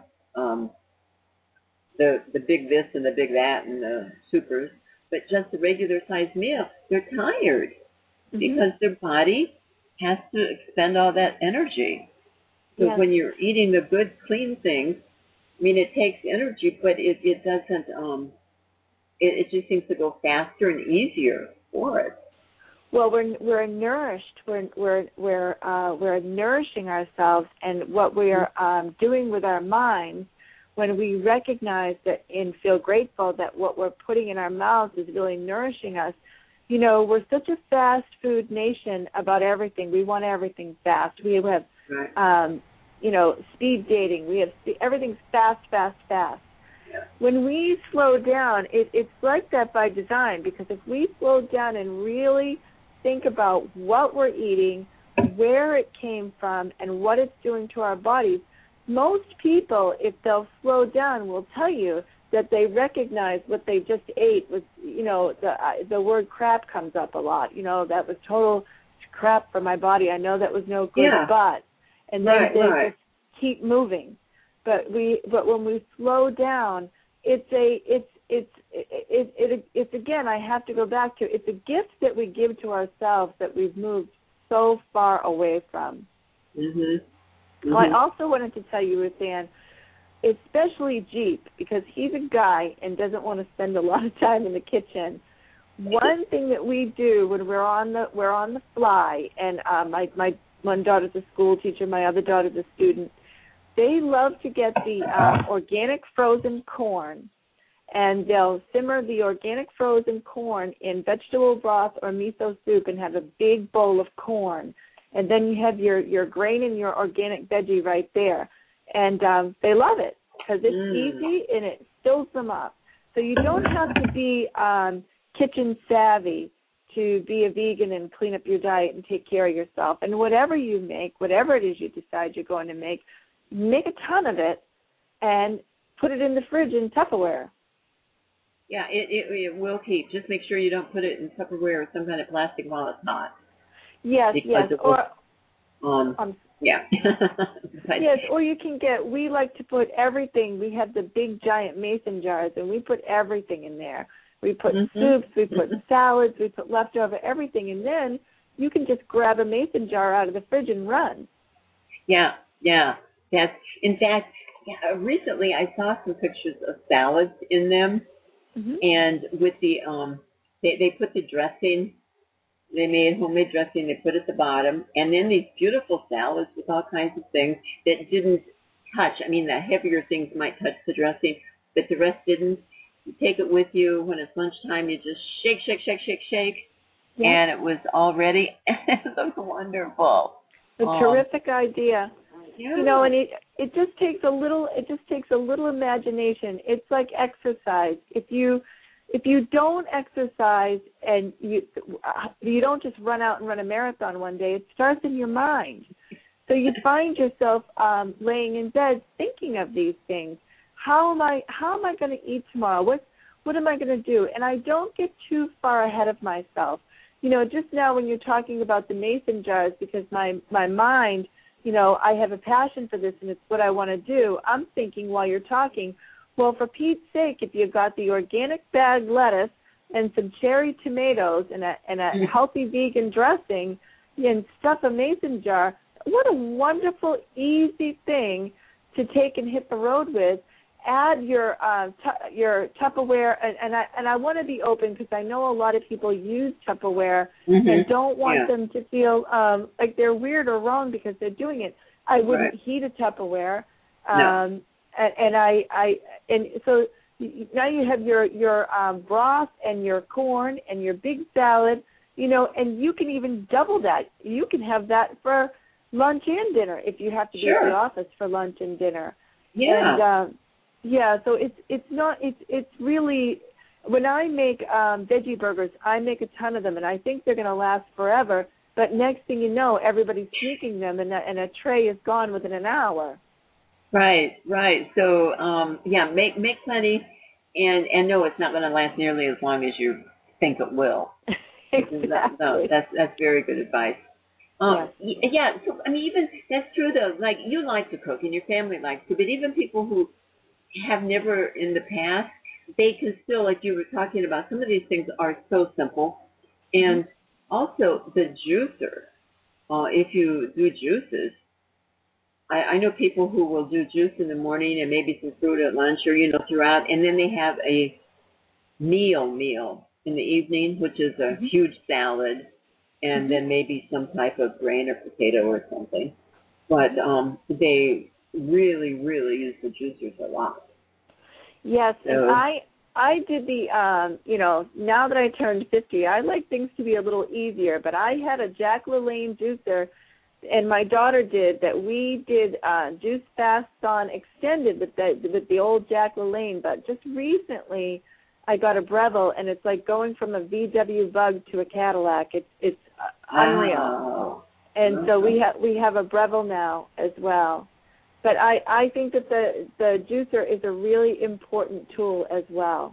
big this and the big that and the supers, but just a regular sized meal, they're tired because their body has to expend all that energy. So when you're eating the good, clean things, I mean, it takes energy, but it doesn't, it just seems to go faster and easier for it. Well, we're nourished. We're nourishing ourselves, and what we are doing with our minds, when we recognize that and feel grateful that what we're putting in our mouths is really nourishing us. You know, we're such a fast food nation about everything. We want everything fast. We have, speed dating. We have everything's fast. Yeah. When we slow down, it's like that by design, because if we slow down and really think about what we're eating, where it came from, and what it's doing to our bodies, most people, if they'll slow down, will tell you that they recognize what they just ate was, the word crap comes up a lot. That was total crap for my body. I know that was no good, but, and then they just keep moving. But when we slow down, it's again, I have to go back to, it's a gift that we give to ourselves that we've moved so far away from. Well, I also wanted to tell you, Ruthann, especially Jeep, because he's a guy and doesn't want to spend a lot of time in the kitchen. One thing that we do when we're on the fly, and my one daughter's a school teacher, my other daughter's a student, they love to get the organic frozen corn, and they'll simmer the organic frozen corn in vegetable broth or miso soup and have a big bowl of corn. And then you have your grain and your organic veggie right there. And they love it because it's easy and it fills them up. So you don't have to be kitchen savvy to be a vegan and clean up your diet and take care of yourself. And whatever you make, whatever it is you decide you're going to make a ton of it and put it in the fridge in Tupperware. Yeah, it will keep. Just make sure you don't put it in Tupperware or some kind of plastic while it's hot. Yes, yes. Yes, or you can we like to put everything. We have the big giant mason jars, and we put everything in there. We put soups, we put salads, we put leftover everything, and then you can just grab a mason jar out of the fridge and run. Yeah. That's, in fact, recently I saw some pictures of salads in them, and with the they put the dressing. They made homemade dressing. They put at the bottom, and then these beautiful salads with all kinds of things that didn't touch. I mean, the heavier things might touch the dressing, but the rest didn't. You take it with you when it's lunchtime. You just shake, shake, shake, shake, shake, and it was all ready. It looked wonderful. A terrific idea. Yeah. You know, and it just takes a little. It just takes a little imagination. It's like exercise. If you don't exercise and you don't just run out and run a marathon one day, it starts in your mind. So you find yourself laying in bed thinking of these things. How am I going to eat tomorrow? What am I going to do? And I don't get too far ahead of myself. You know, just now when you're talking about the mason jars, because my mind, you know, I have a passion for this and it's what I want to do. I'm thinking while you're talking, well, for Pete's sake, if you've got the organic bagged lettuce and some cherry tomatoes and a healthy vegan dressing and stuff a mason jar, what a wonderful, easy thing to take and hit the road with. Add your Tupperware, and I want to be open because I know a lot of people use Tupperware and don't want them to feel like they're weird or wrong because they're doing it. I wouldn't heat a Tupperware. No. And so now you have your broth and your corn and your big salad, you know, and you can even double that. You can have that for lunch and dinner if you have to be at the office for lunch and dinner. Yeah. And so it's really, when I make veggie burgers, I make a ton of them, and I think they're going to last forever. But next thing you know, everybody's sneaking them, and a tray is gone within an hour. Right. So, make plenty, and no, it's not going to last nearly as long as you think it will. Exactly. No, that's very good advice. Yeah. So, I mean, even that's true though. Like, you like to cook, and your family likes to, but even people who have never in the past, they can still, like you were talking about, some of these things are so simple, and also the juicer. If you do juices. I know people who will do juice in the morning and maybe some fruit at lunch or, you know, throughout, and then they have a meal in the evening, which is a huge salad, and then maybe some type of grain or potato or something. But they really, really use the juicers a lot. Yes, so, and I did the, you know, now that I turned 50, I like things to be a little easier, but I had a Jack LaLanne juicer, and my daughter did, that we did juice fasts on extended with the old Jack LaLanne, but just recently I got a Breville, and it's like going from a VW Bug to a Cadillac. It's unreal. And so we have a Breville now as well. But I think that the juicer is a really important tool as well.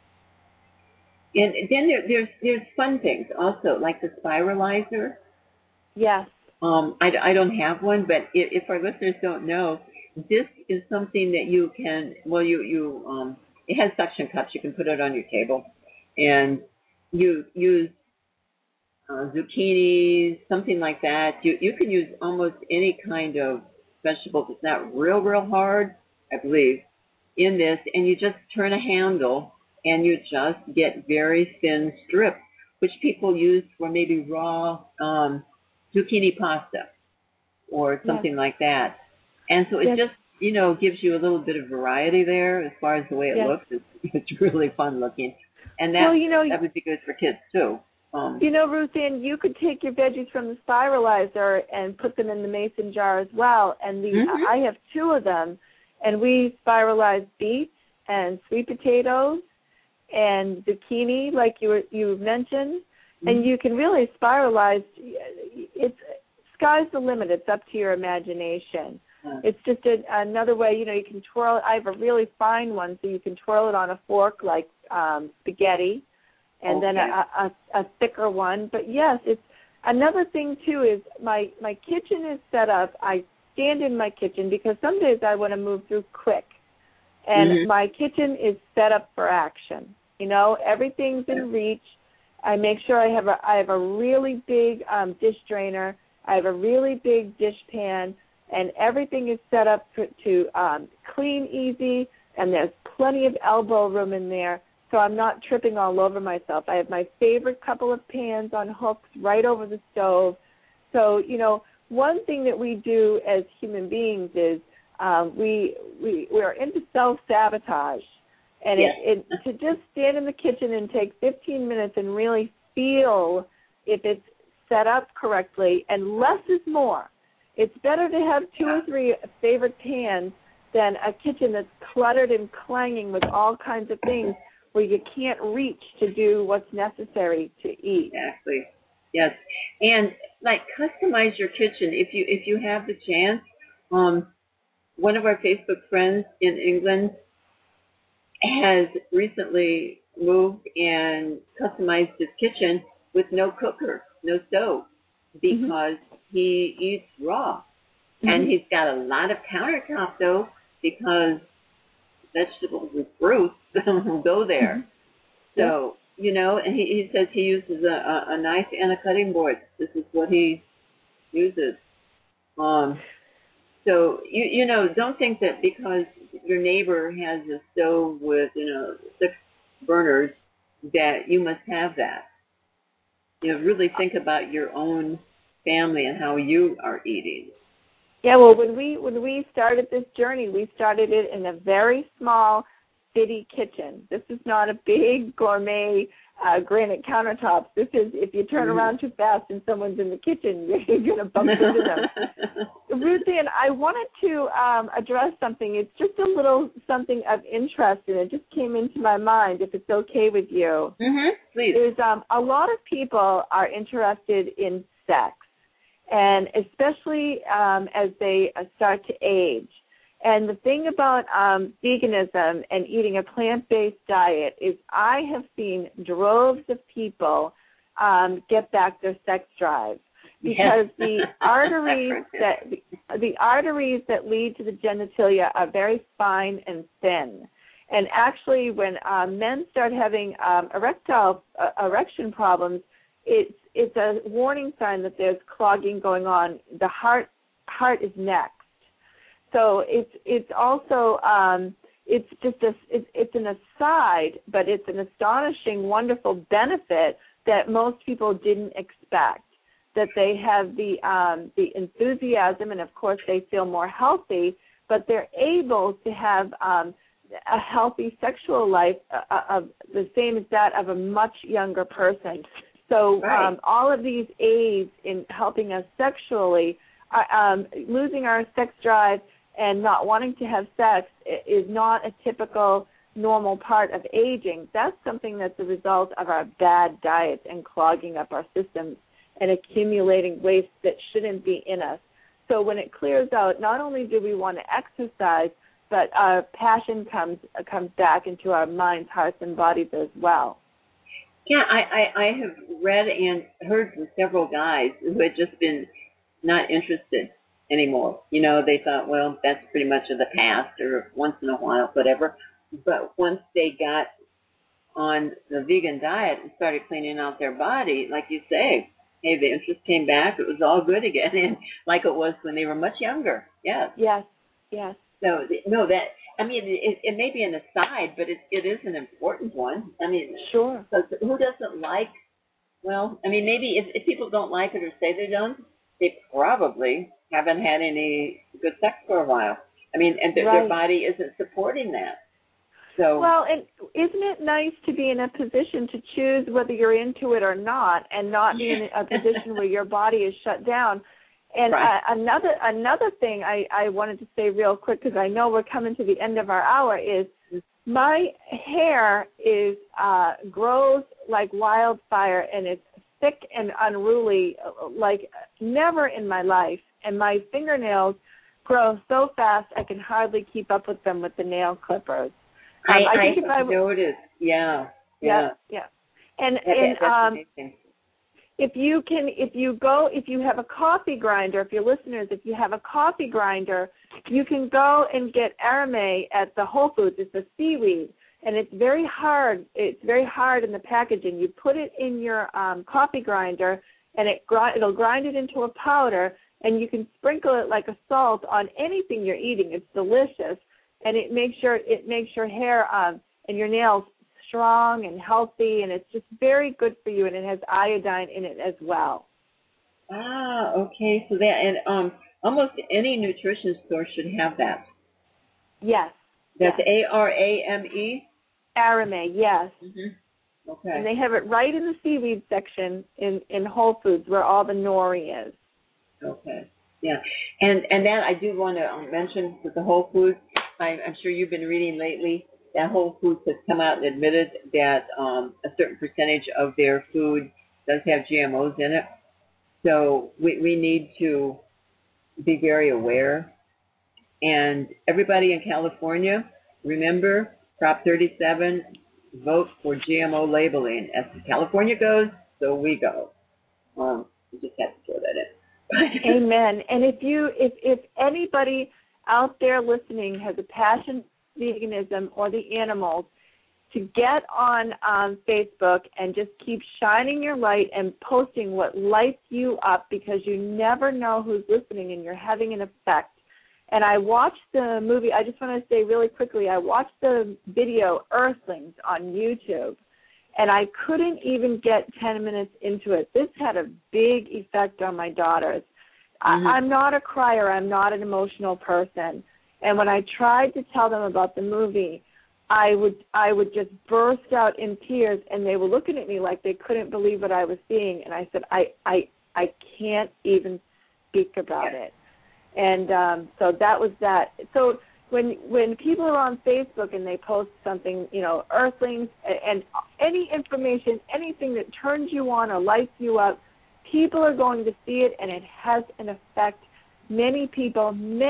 And then there's fun things also, like the spiralizer. Yes. I don't have one, but if our listeners don't know, this is something that you can, it has suction cups. You can put it on your table, and you use zucchinis, something like that. You can use almost any kind of vegetables. It's not real hard, I believe, in this, and you just turn a handle, and you just get very thin strips, which people use for maybe raw zucchini pasta or something like that. And so it just, you know, gives you a little bit of variety there as far as the way it looks. It's really fun looking. And that, that would be good for kids too. You know, Ruth Ann, you could take your veggies from the spiralizer and put them in the mason jar as well. And I have two of them, and we spiralize beets and sweet potatoes and zucchini, like you mentioned. And you can really spiralize. It's sky's the limit. It's up to your imagination. It's just another way. You know, you can twirl. I have a really fine one, so you can twirl it on a fork like spaghetti, and then a thicker one. But yes, it's another thing too. Is my kitchen is set up. I stand in my kitchen because some days I want to move through quick, and my kitchen is set up for action. You know, everything's in reach. I make sure I have a really big dish drainer. I have a really big dish pan, and everything is set up to clean easy, and there's plenty of elbow room in there, so I'm not tripping all over myself. I have my favorite couple of pans on hooks right over the stove. So, one thing that we do as human beings is we're into self-sabotage. And to just stand in the kitchen and take 15 minutes and really feel if it's set up correctly, and less is more. It's better to have 2 or 3 favorite pans than a kitchen that's cluttered and clanging with all kinds of things where you can't reach to do what's necessary to eat. Exactly. Yes. And customize your kitchen if you have the chance. One of our Facebook friends in England has recently moved and customized his kitchen with no cooker, no stove, because he eats raw. And he's got a lot of countertop, though, because vegetables and fruits will go there. So, and he says he uses a knife and a cutting board. This is what he uses. So, don't think that because your neighbor has a stove with, 6 burners that you must have that. Really think about your own family and how you are eating. Yeah, well, when we started this journey, we started it in a very small city kitchen. This is not a big gourmet granite countertops. This is, if you turn around too fast and someone's in the kitchen, you're going to bump into them. Ruthie, and I wanted to address something. It's just a little something of interest, and it just came into my mind, if it's okay with you. Please. Is a lot of people are interested in sex, and especially as they start to age. And the thing about veganism and eating a plant-based diet is I have seen droves of people get back their sex drive, because the arteries that lead to the genitalia are very fine and thin. And actually, when men start having erection problems, it's a warning sign that there's clogging going on. The heart is next. So it's also it's an aside, but it's an astonishing, wonderful benefit that most people didn't expect. That they have the enthusiasm, and of course they feel more healthy, but they're able to have a healthy sexual life of the same as that of a much younger person. So all of these aids in helping us sexually, losing our sex drive and not wanting to have sex is not a typical normal part of aging. That's something that's a result of our bad diets and clogging up our systems and accumulating waste that shouldn't be in us. So when it clears out, not only do we want to exercise, but our passion comes back into our minds, hearts, and bodies as well. Yeah, I have read and heard from several guys who had just been not interested anymore. They thought, well, that's pretty much of the past, or once in a while, whatever. But once they got on the vegan diet and started cleaning out their body, like you say, hey, the interest came back. It was all good again, and like it was when they were much younger. Yes. Yes. So, no, it may be an aside, but it is an important one. Sure. Because who doesn't like, maybe if people don't like it or say they don't, they probably haven't had any good sex for a while. And their body isn't supporting that. So, well, and isn't it nice to be in a position to choose whether you're into it or not, and not be in a position where your body is shut down? And another thing I wanted to say real quick, because I know we're coming to the end of our hour, is my hair grows like wildfire, and it's thick and unruly like never in my life. And my fingernails grow so fast I can hardly keep up with them with the nail clippers. I think I noticed. Yeah. And if you have a coffee grinder, if you have a coffee grinder, you can go and get arame at the Whole Foods. It's a seaweed, and it's very hard. It's very hard in the packaging. You put it in your coffee grinder, and it'll grind it into a powder, and you can sprinkle it like a salt on anything you're eating. It's delicious, and it makes your hair and your nails strong and healthy, and it's just very good for you, and it has iodine in it as well. Ah, okay. So that, and almost any nutrition store should have that. Yes. That's yes. ARAME? Arame, yes. Mm-hmm. Okay. And they have it right in the seaweed section in Whole Foods where all the nori is. Okay. Yeah. And that I do want to mention with the Whole Foods, I'm sure you've been reading lately that Whole Foods has come out and admitted that a certain percentage of their food does have GMOs in it. So we need to be very aware. And everybody in California, remember, Prop 37, vote for GMO labeling. As California goes, so we go. We just have to throw that in. Amen. And if anybody out there listening has a passion for veganism or the animals, to get on Facebook and just keep shining your light and posting what lights you up, because you never know who's listening and you're having an effect. And I watched the movie, I just want to say really quickly, I watched the video Earthlings on YouTube, and I couldn't even get 10 minutes into it. This had a big effect on my daughters. Mm-hmm. I'm not a crier. I'm not an emotional person. And when I tried to tell them about the movie, I would just burst out in tears, and they were looking at me like they couldn't believe what I was seeing. And I said, I can't even speak about it. And so that was that. So when people are on Facebook and they post something, Earthlings, and any information, anything that turns you on or lights you up, people are going to see it, and it has an effect. Many people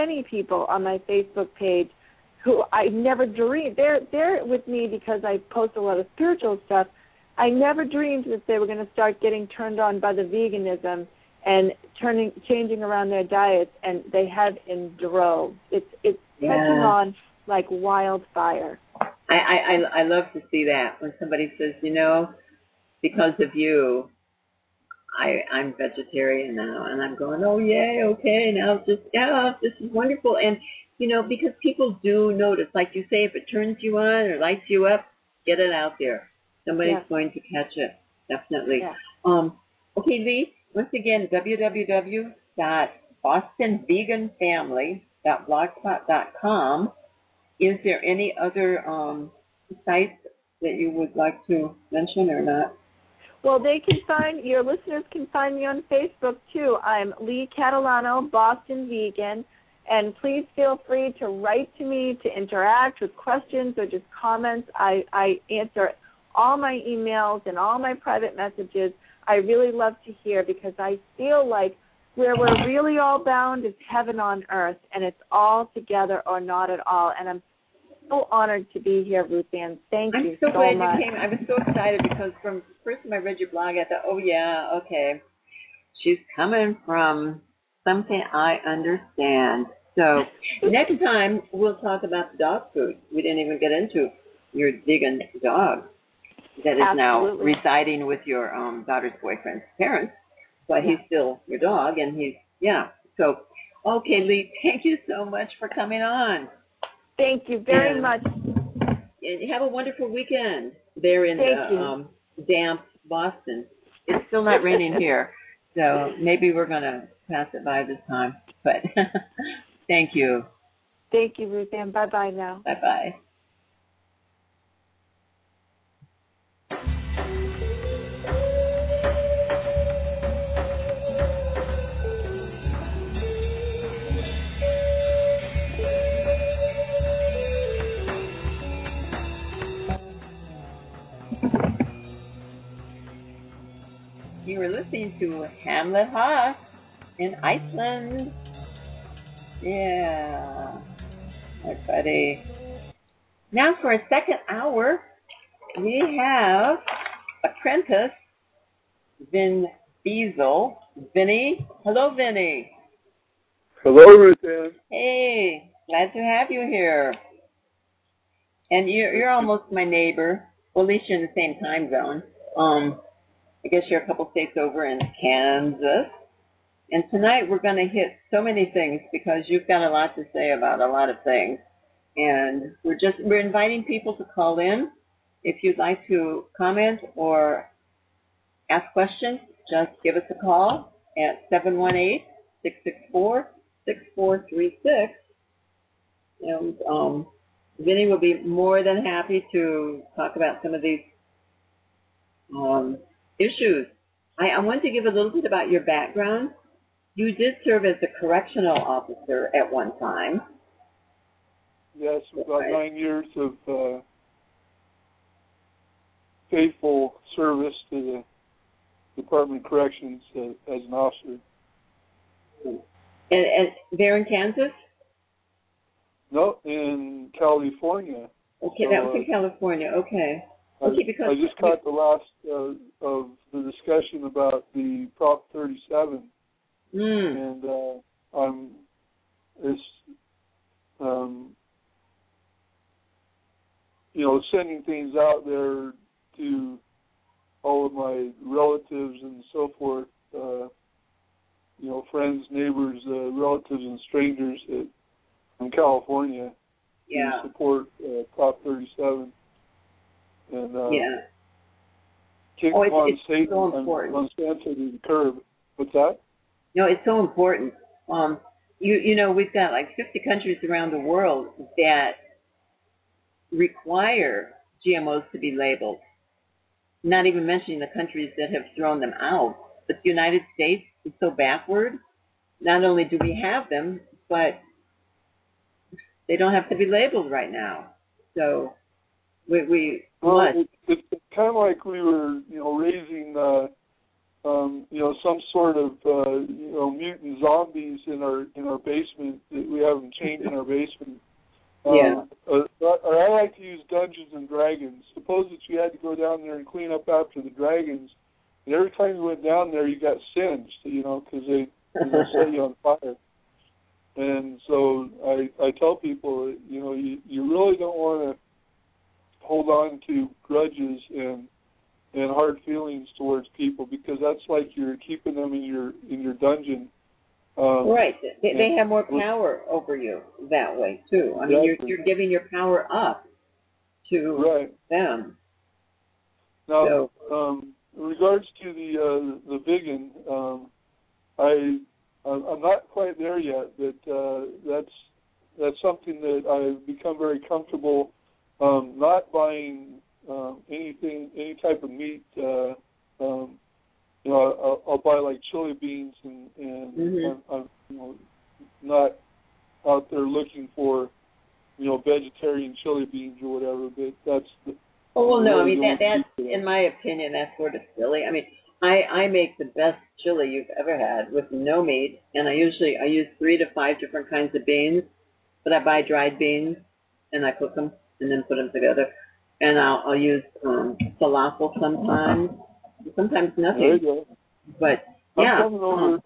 on my Facebook page who I never dreamed, they're with me because I post a lot of spiritual stuff. I never dreamed that they were going to start getting turned on by the veganism and changing around their diets, and they have in droves. It's catching on like wildfire. I love to see that when somebody says, because of you, I'm vegetarian now, and I'm going, oh yay, okay, now this is wonderful. And because people do notice, like you say, if it turns you on or lights you up, get it out there. Somebody's going to catch it, definitely. Yeah. Okay, Lee, once again, www.bostonveganfamily.blogspot.com. Is there any other sites that you would like to mention or not? Well, your listeners can find me on Facebook, too. I'm Lee Catalano, Boston Vegan. And please feel free to write to me to interact with questions or just comments. I answer all my emails and all my private messages. I really love to hear, because I feel like where we're really all bound is heaven on earth, and it's all together or not at all. And I'm so honored to be here, Ruth Ann. Thank you so much. I'm so glad you came. I was so excited because from the first time I read your blog, I thought, oh, yeah, okay. She's coming from something I understand. So next time we'll talk about the dog food. We didn't even get into your vegan dog that is now residing with your daughter's boyfriend's parents, but he's still your dog, and So, okay, Lee, thank you so much for coming on. Thank you very much. And have a wonderful weekend there in damp Boston. It's still not raining here, so maybe we're going to pass it by this time. But thank you. Thank you, Ruth Ann. Bye-bye now. Bye-bye. You were listening to Hamlet Haas in Iceland. Yeah, my buddy. Now for a second hour, we have apprentice Vin Diesel. Vinny. Hello, Vinny. Hello, Ruth Ann. Hey, glad to have you here. And you're almost my neighbor. Well, at least you're in the same time zone. I guess you're a couple states over in Kansas. And tonight we're going to hit so many things because you've got a lot to say about a lot of things. And we're inviting people to call in. If you'd like to comment or ask questions, just give us a call at 718-664-6436. And Vinny will be more than happy to talk about some of these issues. I want to give a little bit about your background. You did serve as a correctional officer at one time. Yes, about 9 years of faithful service to the Department of Corrections as an officer. And there in Kansas? No, in California. Okay, that was in California. Okay. Because I just caught the last of the discussion about the Prop 37, and sending things out there to all of my relatives and so forth, friends, neighbors, relatives, and strangers in California to support Prop 37. And kick Monsanto to the curb. What's that? No, it's so important. We've got like 50 countries around the world that require GMOs to be labeled. Not even mentioning the countries that have thrown them out. But the United States is so backward. Not only do we have them, but they don't have to be labeled right now. So we must. It's kind of like we were, raising, some sort of, mutant zombies in our basement. We have them chained in our basement. I like to use Dungeons and Dragons. Suppose that you had to go down there and clean up after the dragons, and every time you went down there, you got singed, because they set you on fire. And so I tell people, you really don't want to hold on to grudges and hard feelings towards people, because that's like you're keeping them in your dungeon. Right. They have more power over you that way too. I mean, you're giving your power up to them. Now, in regards to the vegan, I'm not quite there yet, but that's something that I've become very comfortable not buying any type of meat. I'll buy like chili beans, and I'm not out there looking for vegetarian chili beans or whatever. But that's that's in my opinion, that's sort of silly. I mean, I make the best chili you've ever had with no meat, and I use 3 to 5 different kinds of beans, but I buy dried beans and I cook them and then put them together. And I'll use falafel sometimes nothing. There you go. But I'm coming over.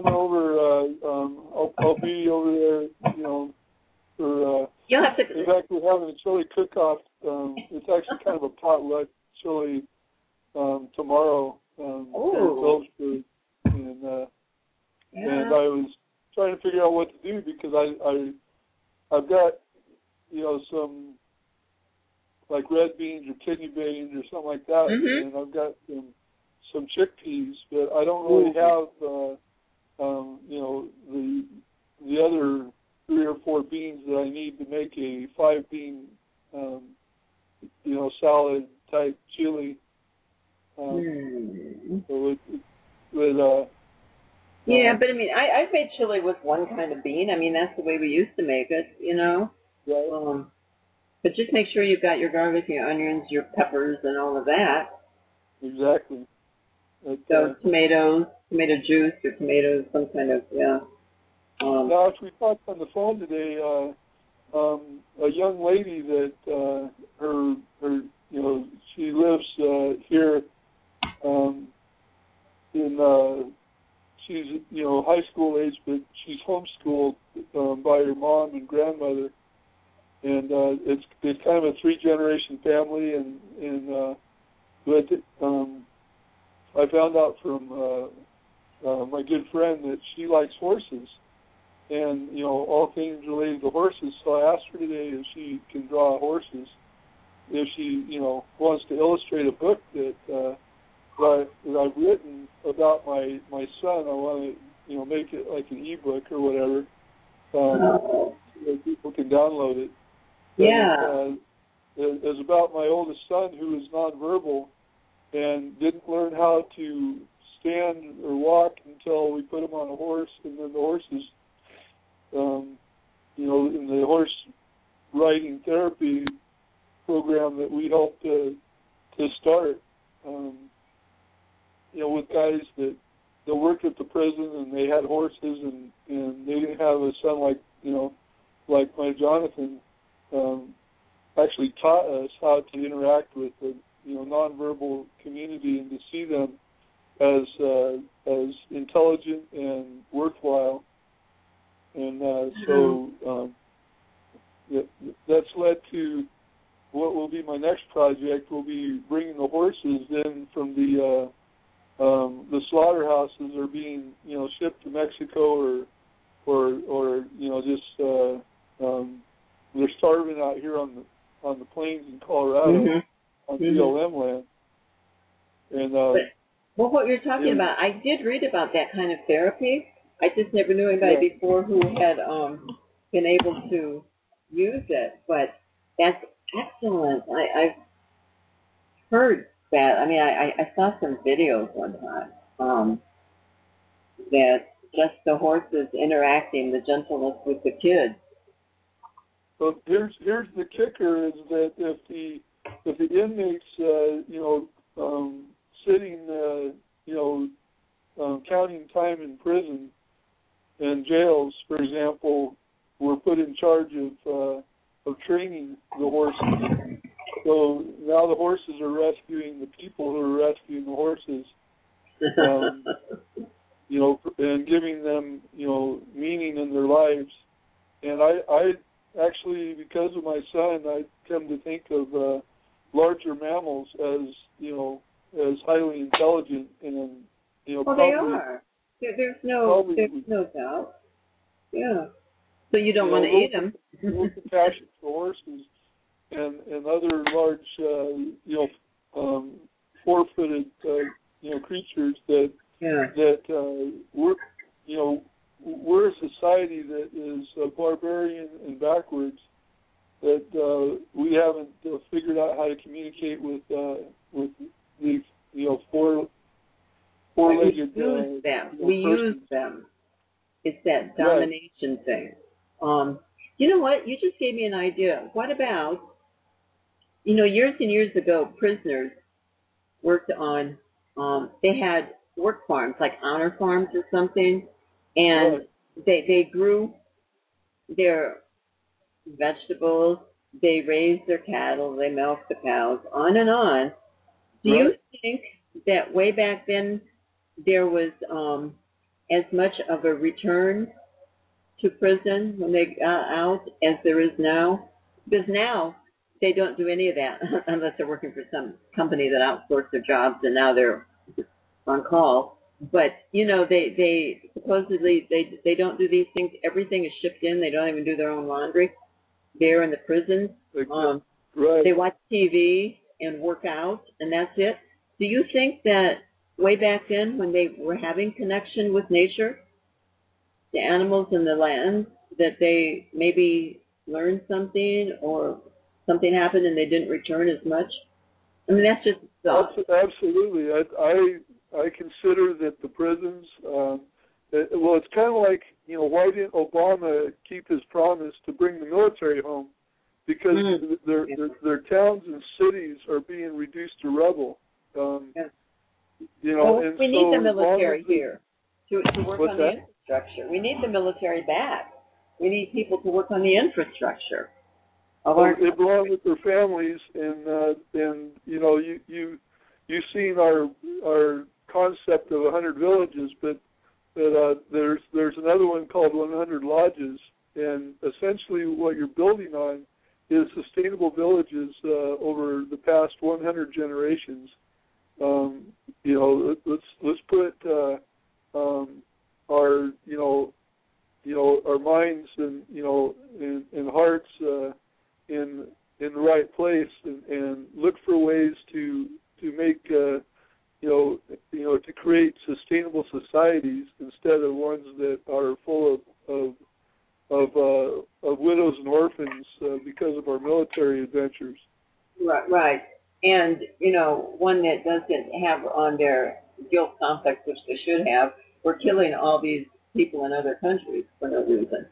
I'll be over there. For you'll have to. In fact, we're having a chili cook-off. It's actually kind of a potluck chili tomorrow in Phillipsburg, and I was trying to figure out what to do, because I've got some like red beans or kidney beans or something like that, and I've got some chickpeas, but I don't really have the other 3 or 4 beans that I need to make a 5-bean salad type chili. So but I mean, I've made chili with one kind of bean. I mean, that's the way we used to make it, Right. But just make sure you've got your garlic, your onions, your peppers, and all of that. Exactly. So tomatoes, tomato juice, or tomatoes, some kind of, now, as we talked on the phone today, a young lady that she lives here she's high school age, but she's homeschooled by her mom and grandmother, and it's kind of a 3-generation family, and but I found out from my good friend that she likes horses, and all things related to horses. So I asked her today if she can draw horses, if she wants to illustrate a book that I've written about my son. I want to make it like an ebook or whatever, so that people can download it. Yeah. It's about my oldest son who is nonverbal and didn't learn how to stand or walk until we put him on a horse, and then the horses, in the horse riding therapy program that we helped to start, with guys that worked at the prison and they had horses and they didn't have a son like my Jonathan, actually taught us how to interact with the nonverbal community and to see them as intelligent and worthwhile. And that's led to what will be my next project. We'll be bringing the horses in from the slaughterhouses are being shipped to Mexico or just they're starving out here on the plains in Colorado on BLM land. And what you're talking about, I did read about that kind of therapy. I just never knew anybody before who had been able to use it. But that's excellent. I've heard that. I mean, I saw some videos one time that just the horses interacting, the gentleness with the kids. So here's the kicker: is that if the inmates, sitting, counting time in prison and jails, for example, were put in charge of training the horses. So now the horses are rescuing the people who are rescuing the horses, and giving them, meaning in their lives. And I actually, because of my son, I come to think of larger mammals as highly intelligent and well, they are. There's no doubt. Yeah. So you don't want to eat them. Low compassion for horses and other large, four-footed, creatures that we're a society that is barbarian and backwards. That we haven't figured out how to communicate with these four-legged. We use them. It's that domination thing. You know what? You just gave me an idea. What about, years and years ago, prisoners worked on, they had work farms, like honor farms or something, and they grew their vegetables, they raised their cattle, they milked the cows, on and on. Do you think that way back then there was as much of a return to prison when they got out as there is now? Because now they don't do any of that unless they're working for some company that outsourced their jobs and now they're on call. But, they supposedly they don't do these things. Everything is shipped in. They don't even do their own laundry. They're in the prisons. They watch TV and work out, and that's it. Do you think that way back then when they were having connection with nature, the animals and the land, that they maybe learned something or something happened and they didn't return as much? I mean, that's just thought. Absolutely. I consider that the prisons, it's kind of like, why didn't Obama keep his promise to bring the military home? Because their towns and cities are being reduced to rubble. We need the military here to work on the infrastructure. We need the military back. We need people to work on the infrastructure. They belong with their families, and you've seen our concept of 100 villages, but there's another one called 100 lodges, and essentially what you're building on is sustainable villages over the past 100 generations. Let's put our our minds and and hearts in the right place, and look for ways to make to create sustainable societies instead of ones that are full of widows and orphans because of our military adventures. Right. And, one that doesn't have on their guilt complex, which they should have, we're killing all these people in other countries for no reason.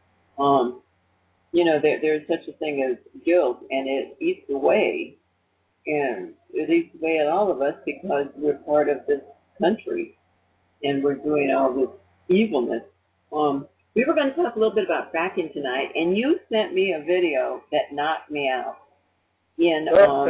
There's such a thing as guilt, and it eats away. And it eats away at all of us because we're part of this country, and we're doing all this evilness. We were going to talk a little bit about fracking tonight, and you sent me a video that knocked me out. You saw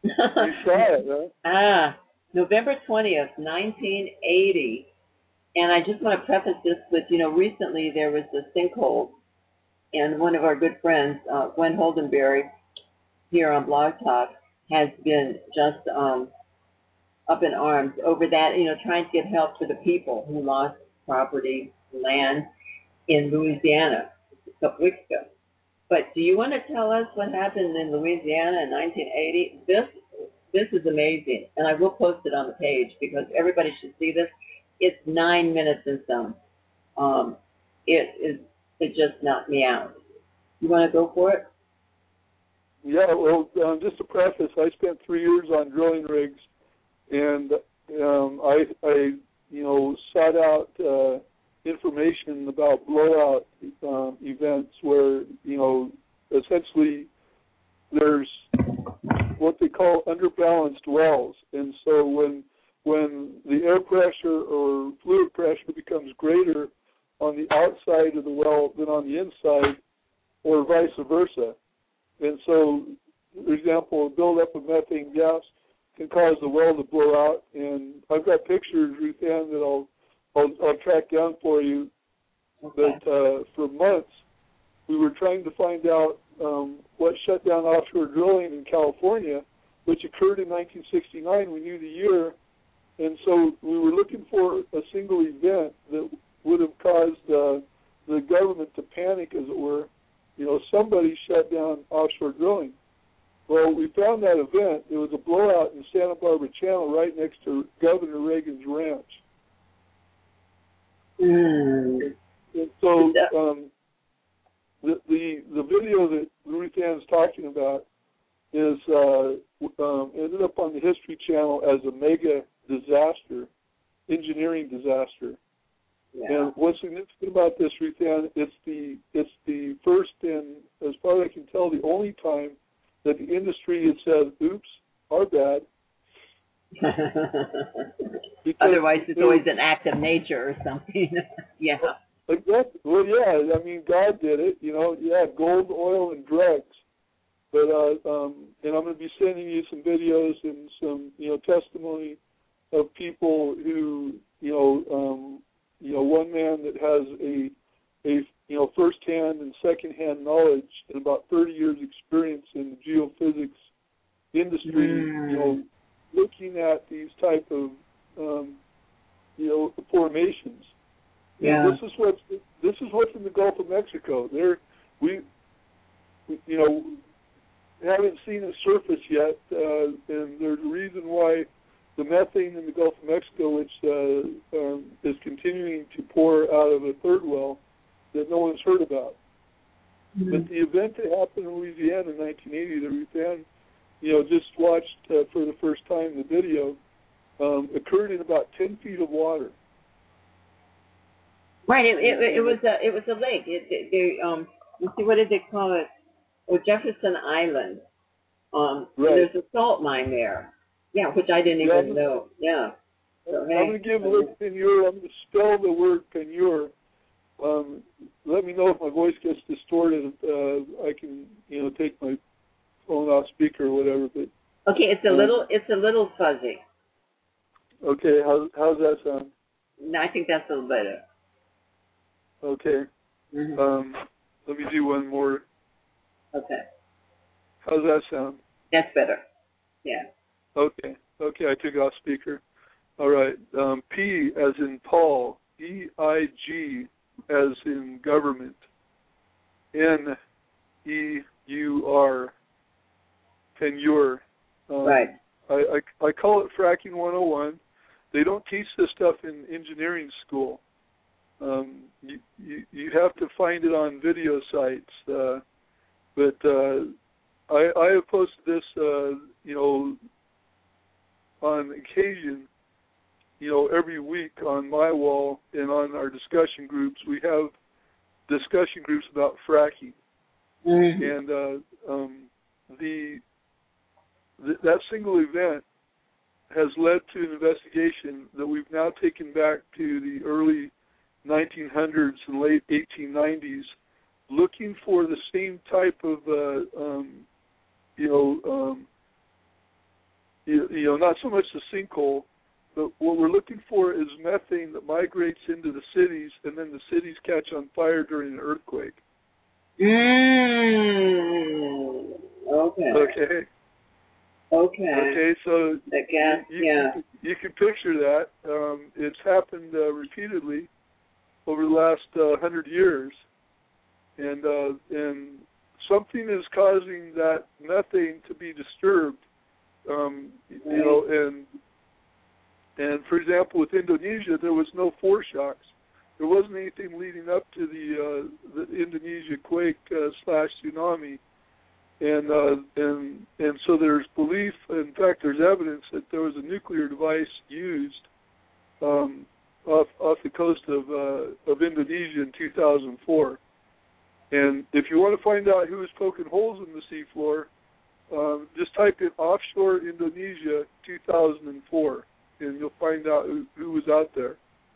it, huh? November 20th, 1980. And I just want to preface this with, recently there was a sinkhole, and one of our good friends, Gwen Holdenberry, here on Blog Talk, has been just up in arms over that, trying to get help to the people who lost property, land in Louisiana a couple weeks ago. But do you want to tell us what happened in Louisiana in 1980? This is amazing, and I will post it on the page because everybody should see this. It's 9 minutes and some. It just knocked me out. You want to go for it? Yeah, well, just to preface, I spent 3 years on drilling rigs, and I sought out information about blowout events where, essentially there's what they call underbalanced wells. And so when the air pressure or fluid pressure becomes greater on the outside of the well than on the inside, or vice versa. And so, for example, a buildup of methane gas can cause the well to blow out. And I've got pictures, Ruth Ann, that I'll track down for you. Okay. That for months we were trying to find out what shut down offshore drilling in California, which occurred in 1969. We knew the year, and so we were looking for a single event that would have caused the government to panic, as it were. Somebody shut down offshore drilling. Well, we found that event. It was a blowout in Santa Barbara Channel right next to Governor Reagan's ranch. And so the video that Ruth Ann's talking about is ended up on the History Channel as a mega disaster, engineering disaster. Yeah. And what's significant about this, Ruth Ann, it's the first and, as far as I can tell, the only time that the industry has said, "Oops, our bad." Otherwise, it's always an act of nature or something. Yeah. Exactly. Well, yeah. I mean, God did it. Gold, oil, and drugs. But and I'm going to be sending you some videos and some testimony of people who one man that has a first-hand and second-hand knowledge and about 30 years experience in the geophysics industry. Looking at these type of formations. Yeah. And this is what's in the Gulf of Mexico. We haven't seen it surface yet, and there's a reason why the methane in the Gulf of Mexico, which is continuing to pour out of a third well that no one's heard about. Mm-hmm. But the event that happened in Louisiana in 1980 that Ruth Ann just watched for the first time the video, occurred in about 10 feet of water. Right. It was a lake. Let's see, what did they call it? Oh, Jefferson Island. Right. There's a salt mine there. Yeah, which I didn't even know. Yeah. So, hey, I'm going to give the word penure. I'm going to spell the word penure. Let me know if my voice gets distorted. I can, take my phone off speaker or whatever. But okay, it's a little fuzzy. Okay, how's that sound? No, I think that's a little better. Okay. Mm-hmm. Let me do one more. Okay. How's that sound? That's better. Yeah. Okay, I took off speaker. All right. P as in Paul, EIG as in government, NEUR, Penure. Right. I call it Fracking 101. They don't teach this stuff in engineering school. You have to find it on video sites. But I have posted this, on occasion, every week on my wall and on our discussion groups. We have discussion groups about fracking. Mm-hmm. And that single event has led to an investigation that we've now taken back to the early 1900s and late 1890s, looking for the same type of, not so much the sinkhole, but what we're looking for is methane that migrates into the cities, and then the cities catch on fire during an earthquake. Okay. Okay, so the gas, you can picture that. It's happened repeatedly over the last 100 years, and something is causing that methane to be disturbed. And for example, with Indonesia, there was no foreshocks. There wasn't anything leading up to the Indonesia quake / tsunami. And so there's belief, in fact, there's evidence that there was a nuclear device used off the coast of Indonesia in 2004. And if you want to find out who was poking holes in the seafloor, just type in offshore Indonesia 2004, and you'll find out who was out there.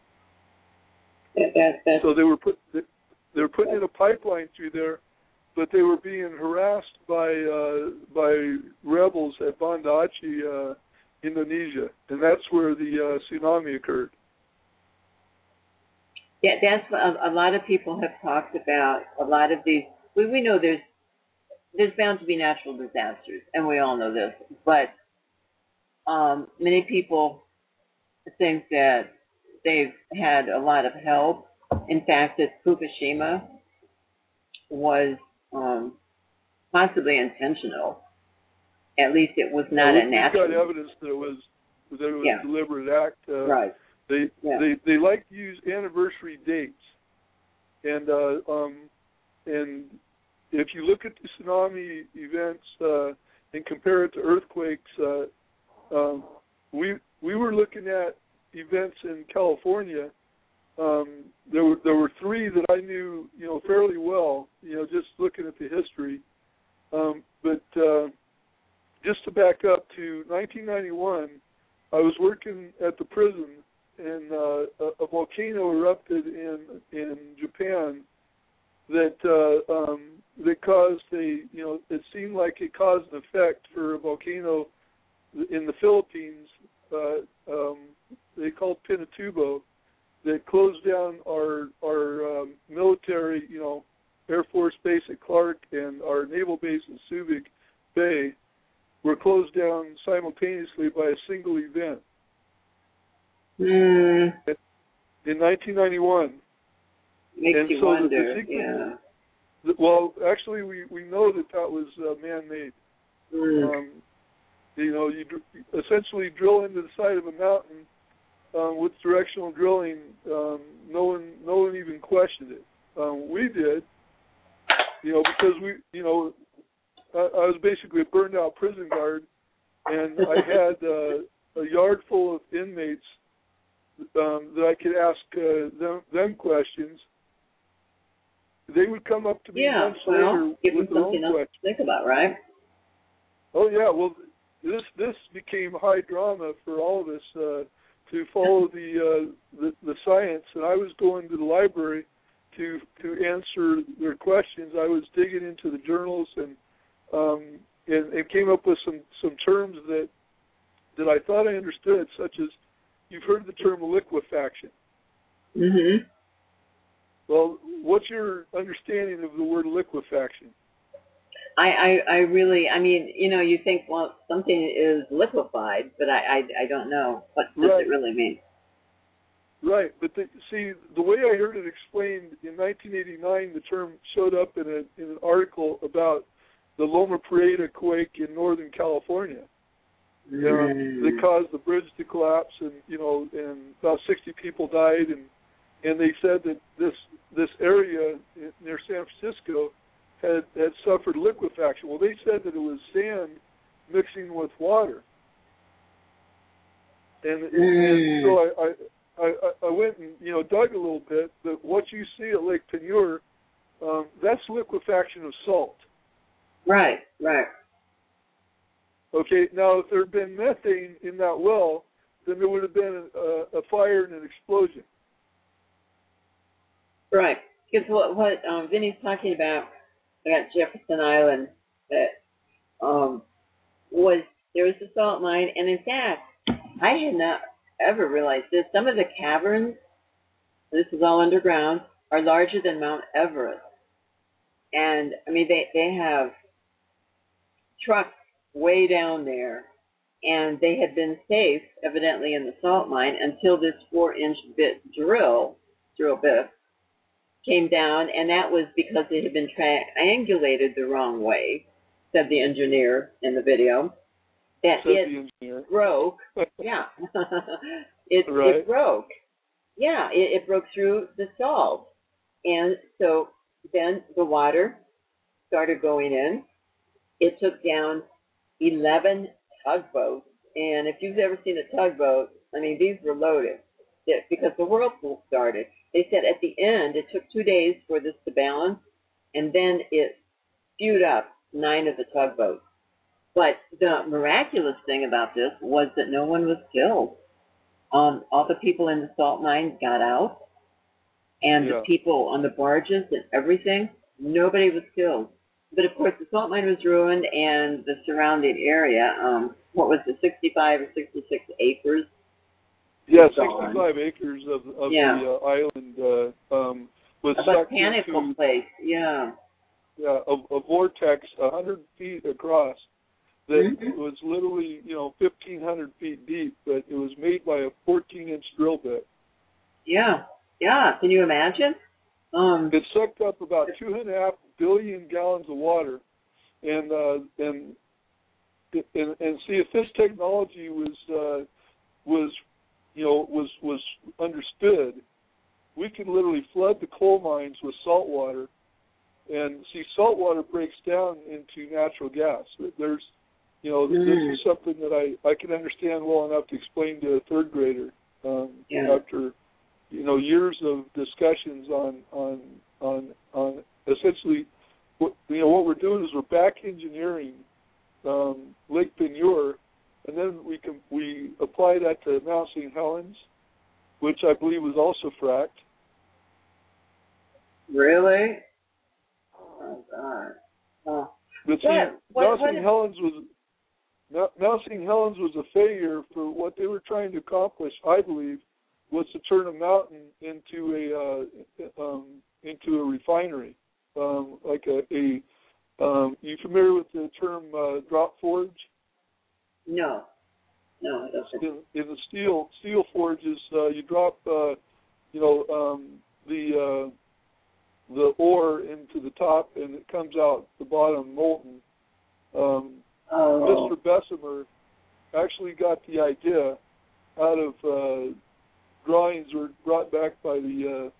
So they were putting in a pipeline through there, but they were being harassed by rebels at Banda Aceh, Indonesia, and that's where the tsunami occurred. Yeah, that's what a lot of people have talked about. A lot of these, we know there's bound to be natural disasters, and we all know this. But many people think that they've had a lot of help. In fact, that Fukushima was possibly intentional. At least it was not a natural. We've got evidence that it was a deliberate act. Right. They like to use anniversary dates, and if you look at the tsunami events and compare it to earthquakes, we were looking at events in California. There were three that I knew fairly well, just looking at the history. But just to back up to 1991, I was working at the prison, and a volcano erupted in Japan that caused it seemed like it caused an effect for a volcano in the Philippines. They called Pinatubo, that closed down our military, Air Force Base at Clark and our naval base in Subic Bay were closed down simultaneously by a single event. In 1991. Makes and you so wonder, the sequence, well, actually, we know that was man-made. You essentially drill into the side of a mountain with directional drilling. No one even questioned it. We did, because I was basically a burned-out prison guard, and I had a yard full of inmates that I could ask them questions. They would come up to me months later with their own questions. Think about, right? Oh yeah, well, this became high drama for all of us to follow the science, and I was going to the library to answer their questions. I was digging into the journals and came up with some terms that I thought I understood, such as you've heard the term liquefaction. Mm-hmm. Well, what's your understanding of the word liquefaction? I really, you think, well, something is liquefied, but I don't know. What does it really mean? Right, but see, the way I heard it explained in 1989, the term showed up in an article about the Loma Prieta quake in Northern California. That caused the bridge to collapse, and about 60 people died, and they said that this area near San Francisco had suffered liquefaction. Well, they said that it was sand mixing with water, and so I went and dug a little bit. But what you see at Lake Peigneur, that's liquefaction of salt. Right. Okay, now if there had been methane in that well, then there would have been a fire and an explosion. Right, because what Vinny's talking about Jefferson Island, that there was a salt mine, and in fact, I had not ever realized this. Some of the caverns, this is all underground, are larger than Mount Everest. And, I mean, they have trucks way down there, and they had been safe, evidently, in the salt mine until this 4-inch drill bit came down, and that was because it had been triangulated the wrong way, said the engineer in the video. That it broke. Yeah. It broke. Yeah, it broke through the salt. And so then the water started going in. It took down 11 tugboats. And if you've ever seen a tugboat, I mean, these were loaded because the whirlpool started. They said at the end, it took 2 days for this to balance, and then it spewed up 9 of the tugboats. But the miraculous thing about this was that no one was killed. All the people in the salt mine got out, and the people on the barges and everything, nobody was killed. But of course, the salt mine was ruined, and the surrounding area, what was it, 65 or 66 acres? Yeah, 65 acres of the island was sucked into a place. Yeah, a vortex 100 feet across. That was literally, 1,500 feet deep, but it was made by a 14-inch drill bit. Yeah. Can you imagine? It sucked up about 2.5 billion gallons of water, and see, if this technology was understood, we could literally flood the coal mines with salt water, and see, salt water breaks down into natural gas. There's this is something that I can understand well enough to explain to a third grader after years of discussions on essentially what we're doing is we're back engineering Lake Peigneur, and then we apply that to Mount St. Helens, which I believe was also fracked. Really? Oh God! Oh. But see, Mount St. Helens was a failure for what they were trying to accomplish, I believe, was to turn a mountain into a refinery, you familiar with the term drop forge? No, it doesn't. In the steel forges, you drop the ore into the top, and it comes out the bottom molten. Mr. Bessemer actually got the idea out of drawings were brought back by the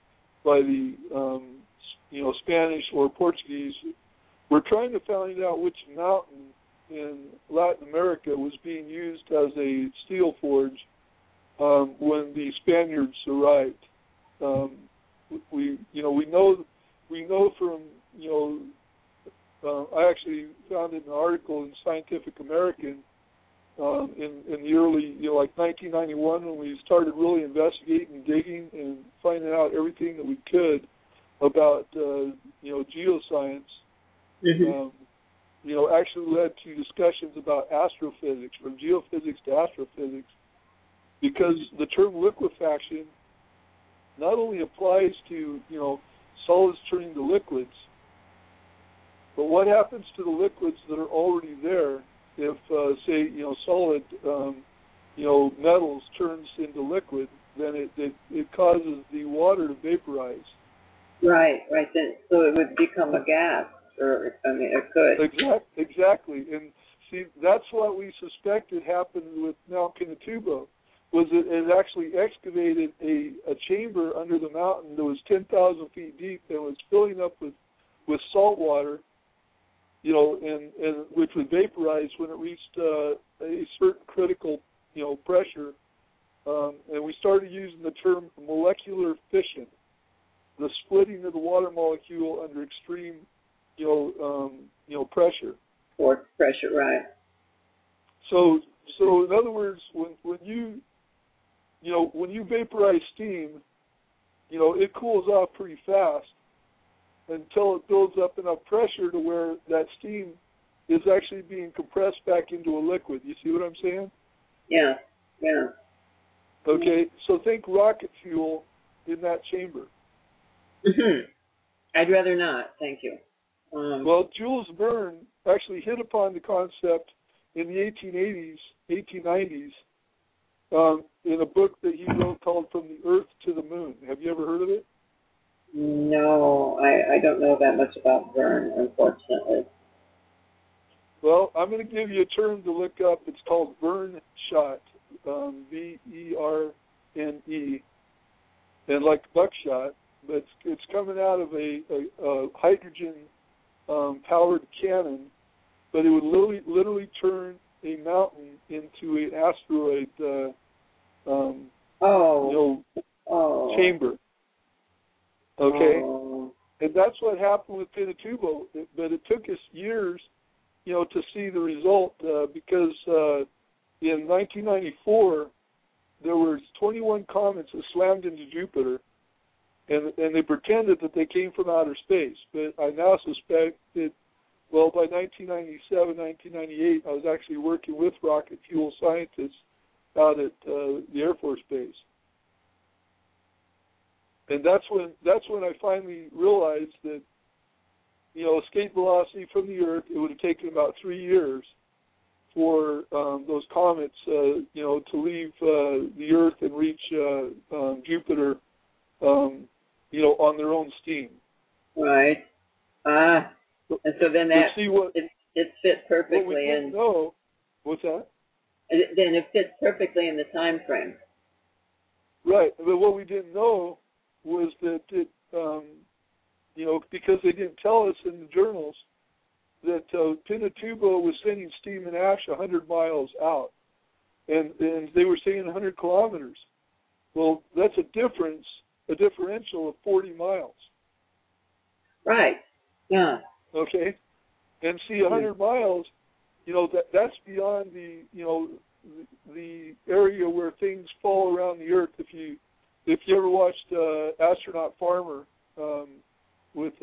Spanish or Portuguese. We're trying to find out which mountain in Latin America was being used as a steel forge when the Spaniards arrived. We know from I actually found an article in Scientific American in the early, like 1991, when we started really investigating, digging, and finding out everything that we could about, geoscience. Actually led to discussions about astrophysics, from geophysics to astrophysics, because the term liquefaction not only applies to, solids turning to liquids, but what happens to the liquids that are already there if, solid, metals turns into liquid? then it causes the water to vaporize. Right. Then, so it would become a gas, or I mean, it could. Exactly. And see, that's what we suspected happened with Mount Pinatubo. Was it actually excavated a chamber under the mountain that was 10,000 feet deep and was filling up with salt water, and which would vaporize when it reached a certain critical, pressure. And we started using the term molecular fission, the splitting of the water molecule under extreme, pressure. Force pressure, right? So in other words, when you vaporize steam, it cools off pretty fast until it builds up enough pressure to where that steam is actually being compressed back into a liquid. You see what I'm saying? Yeah. Okay, so think rocket fuel in that chamber. Mm-hmm. I'd rather not, thank you. Well, Jules Verne actually hit upon the concept in the 1890s, in a book that he wrote called From the Earth to the Moon. Have you ever heard of it? No, I don't know that much about Verne, unfortunately. Well, I'm going to give you a term to look up. It's called Verne shot, Verne, and like buckshot, but it's coming out of a hydrogen powered cannon, but it would literally turn a mountain into an asteroid chamber. Okay? And that's what happened with Pinatubo, but it took us years, to see the result, because in 1994, there were 21 comets that slammed into Jupiter, and they pretended that they came from outer space. But I now suspect that, by 1997, 1998, I was actually working with rocket fuel scientists out at the Air Force Base. And that's when I finally realized that, escape velocity from the Earth, it would have taken about 3 years for those comets, to leave the Earth and reach Jupiter, on their own steam. Right. And so then it fit perfectly. What we didn't know, what's that? Then it fits perfectly in the time frame. Right, but what we didn't know was that it, because they didn't tell us in the journals that Pinatubo was sending steam and ash 100 miles out, and they were saying 100 kilometers. Well, that's a differential of 40 miles. Right. Yeah. Okay. And see, 100 miles, that's beyond the area where things fall around the Earth. If you ever watched Astronaut Farmer with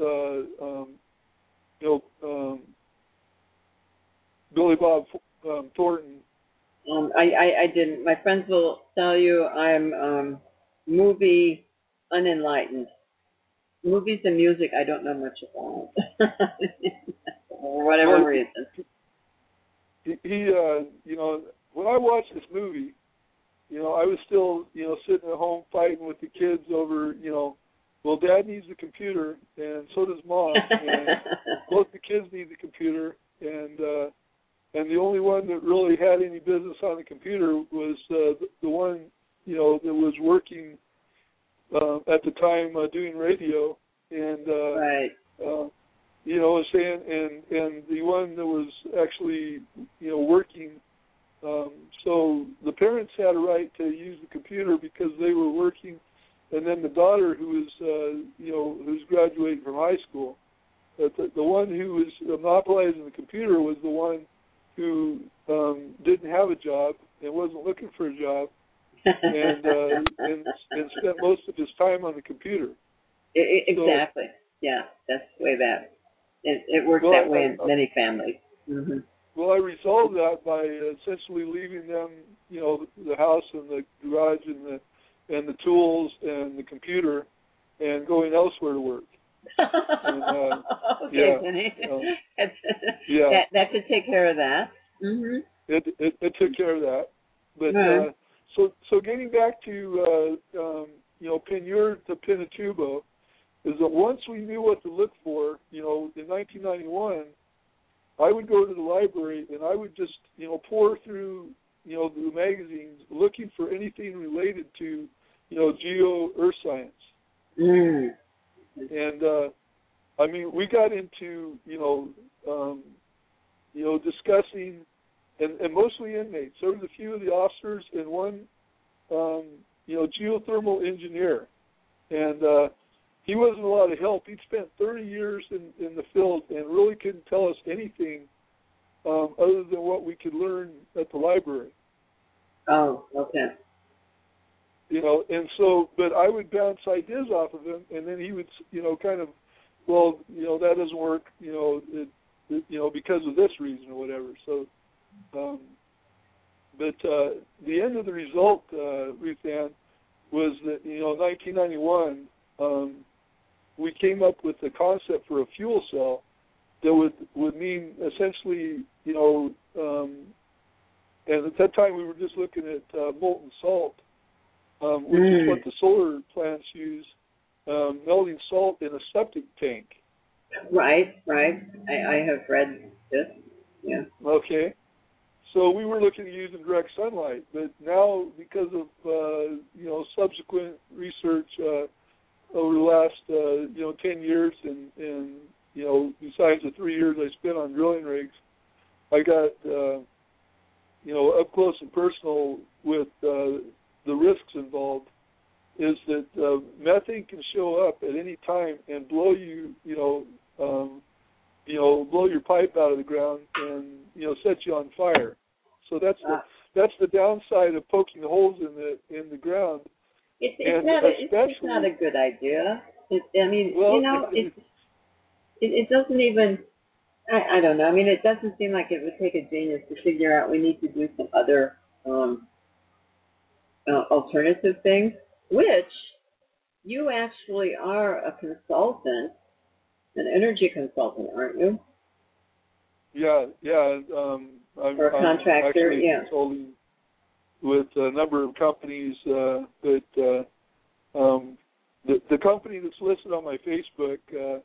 Billy Bob Thornton. I didn't. My friends will tell you I'm movie unenlightened. Movies and music I don't know much about. For whatever reason. He when I watched this movie, I was still, sitting at home fighting with the kids over, Dad needs the computer, and so does Mom, and both the kids need the computer, and the only one that really had any business on the computer was the one, that was working at the time doing radio, and right. Saying, and the one that was actually, working. So the parents had a right to use the computer because they were working, and then the daughter who was, who's graduating from high school, but the one who was monopolizing the computer was the one who didn't have a job and wasn't looking for a job, and spent most of his time on the computer. Exactly. So, yeah, that's the way that it works that way in many families. Mm-hmm. Well, I resolved that by essentially leaving them, the house and the garage and the tools and the computer, and going elsewhere to work. And, okay, Penny. That could take care of that. Mm-hmm. It took care of that, but right. So getting back to Pinure to Pinatubo, is that once we knew what to look for, in 1991, I would go to the library and I would just pour through the magazines looking for anything related to geo earth science. And we got into discussing, and mostly inmates. There was a few of the officers and one geothermal engineer, and he wasn't a lot of help. He'd spent 30 years in the field and really couldn't tell us anything other than what we could learn at the library. Oh, okay. And so, but I would bounce ideas off of him, and then he would, that doesn't work, because of this reason or whatever. So, but the end of the result, Ruth Ann, was that, 1991, we came up with the concept for a fuel cell that would mean essentially, and at that time we were just looking at molten salt, which is what the solar plants use, melting salt in a septic tank. Right. I have read this. Yeah. Okay. So we were looking at using direct sunlight, but now because of subsequent research over the last 10 years, and besides the 3 years I spent on drilling rigs, I got up close and personal with the risks involved. Is that methane can show up at any time and blow you, blow your pipe out of the ground and set you on fire. So that's the downside of poking holes in the ground. It's not a good idea. It doesn't even. I don't know. I mean, it doesn't seem like it would take a genius to figure out we need to do some other alternative things. Which you actually are a consultant, an energy consultant, aren't you? Yeah. Or a contractor, I'm actually consulting with a number of companies. But the company that's listed on my Facebook,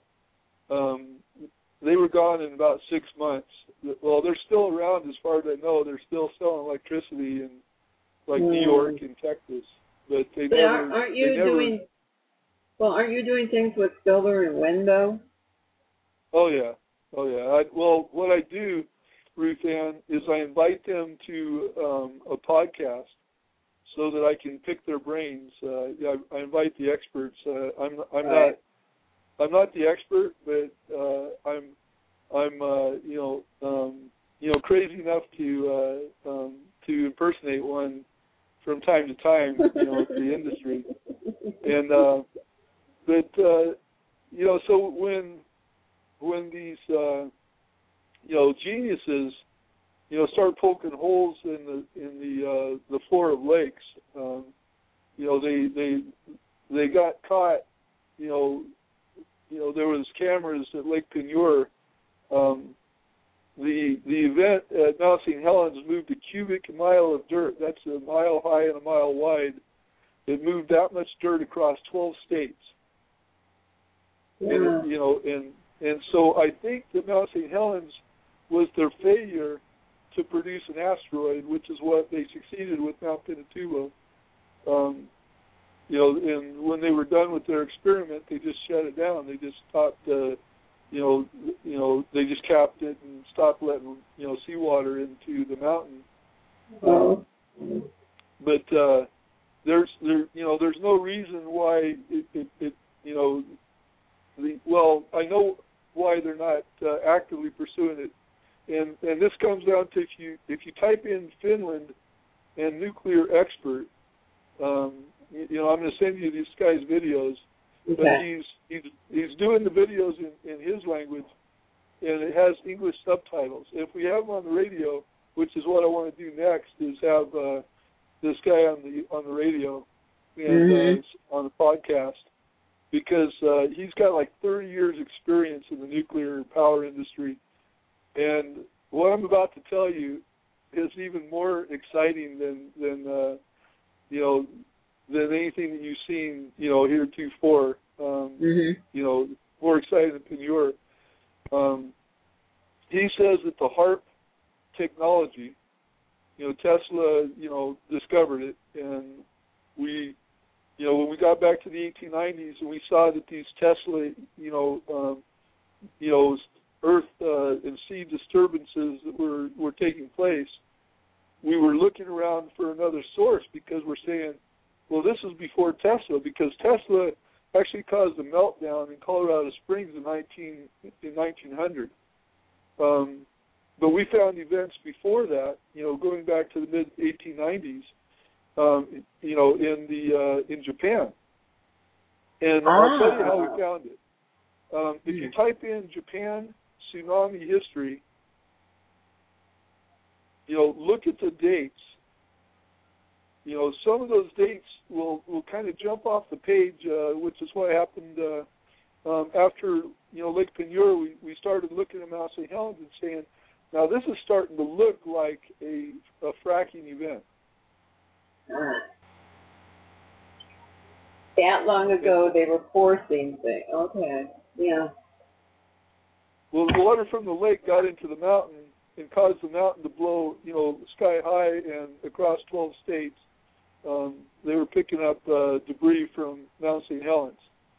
they were gone in about 6 months. Well, they're still around as far as I know. They're still selling electricity in New York and Texas. But aren't you doing things with solar and wind, though? Oh yeah. What I do, Ruth Ann, is I invite them to a podcast so that I can pick their brains. I invite the experts. I'm not the expert, but I'm crazy enough to impersonate one from time to time, the industry. And so when these geniuses start poking holes in the floor of lakes, they got caught. There was cameras at Lake Pinure. The event at Mount St. Helens moved a cubic mile of dirt. That's a mile high and a mile wide. It moved that much dirt across 12 states. Yeah. And so I think that Mount St. Helens was their failure to produce an asteroid, which is what they succeeded with Mount Pinatubo. And when they were done with their experiment, they just shut it down. They just stopped. They just capped it and stopped letting seawater into the mountain. But there's no reason why I know why they're not actively pursuing it, and this comes down to if you type in Finland and nuclear expert, I'm going to send you this guy's videos. Okay. But he's doing the videos in his language, and it has English subtitles. If we have him on the radio, which is what I want to do next, is have this guy on the radio and on the podcast, because he's got 30 years experience in the nuclear power industry, and what I'm about to tell you is even more exciting than you know, than anything that you've seen, you know, heretofore. You know, more exciting than Penior. He says that the HAARP technology, you know, Tesla, you know, discovered it, and we, you know, when we got back to the 1890s and we saw that these Tesla, you know, Earth and sea disturbances that were taking place, we were looking around for another source because we're saying, well, this is before Tesla, because Tesla actually caused a meltdown in Colorado Springs in 1900. But we found events before that, you know, going back to the mid-1890s, you know, in Japan. And I'll tell you how we found it. If you type in Japan tsunami history, you know, look at the dates. You know, some of those dates will kind of jump off the page, which is what happened after, you know, Lake Penior. We started looking at Mount St. Helens and saying, now this is starting to look like a fracking event. That long ago, they were forcing things. Okay, yeah. Well, the water from the lake got into the mountain and caused the mountain to blow, you know, sky high and across 12 states. They were picking up debris from Mount St. Helens.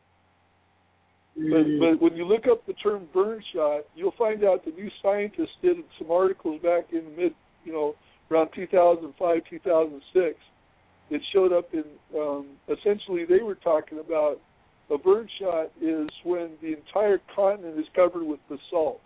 But when you look up the term burn shot, you'll find out the New Scientist did some articles back in around 2005, 2006. It showed up in, essentially they were talking about a burn shot is when the entire continent is covered with basalt.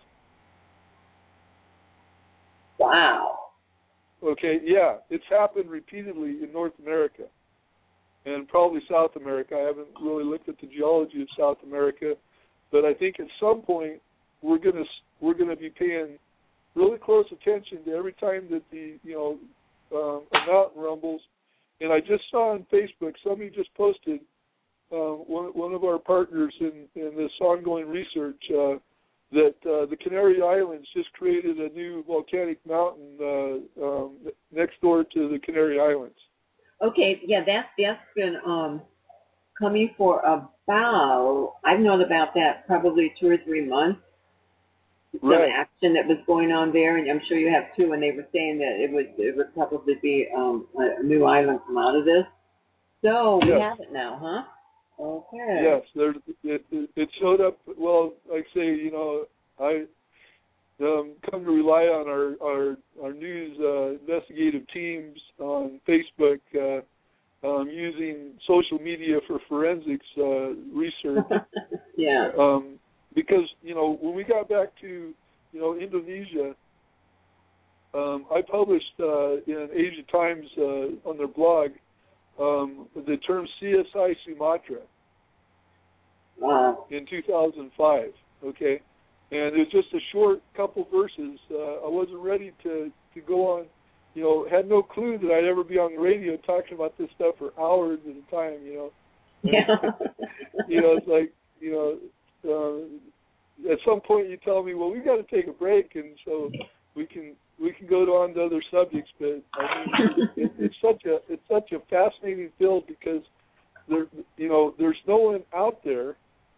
Wow. Okay, yeah, it's happened repeatedly in North America and probably South America. I haven't really looked at the geology of South America, but I think at some point we're gonna be paying really close attention to every time that a mountain rumbles. And I just saw on Facebook somebody just posted one of our partners in this ongoing research that the Canary Islands just created a new volcanic mountain next door to the Canary Islands. Okay, yeah, that's been coming for about, I've known about that probably 2 or 3 months. Some action that was going on there, and I'm sure you have too. And they were saying that it would probably be a new island come out of this. So we have it now, huh? Okay. Yes, it showed up. Well, like I say, I come to rely on our news investigative teams on Facebook, using social media for forensics research. Yeah. Because, when we got back to, Indonesia, I published in Asia Times on their blog the term CSI Sumatra in 2005, okay? And it was just a short couple verses. I wasn't ready to go on, had no clue that I'd ever be on the radio talking about this stuff for hours at a time, Yeah. It's like, at some point you tell me, well, we've got to take a break, and so we can go on to other subjects. But I mean, it's such a fascinating field because there's no one out there.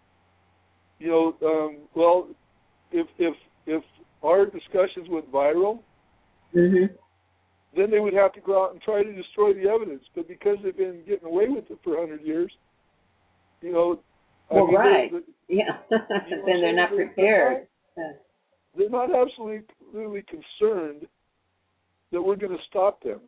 Well, if our discussions went viral, then they would have to go out and try to destroy the evidence. But because they've been getting away with it for 100 years, right. Yeah. Then they're not prepared. They're not absolutely concerned that we're going to stop them.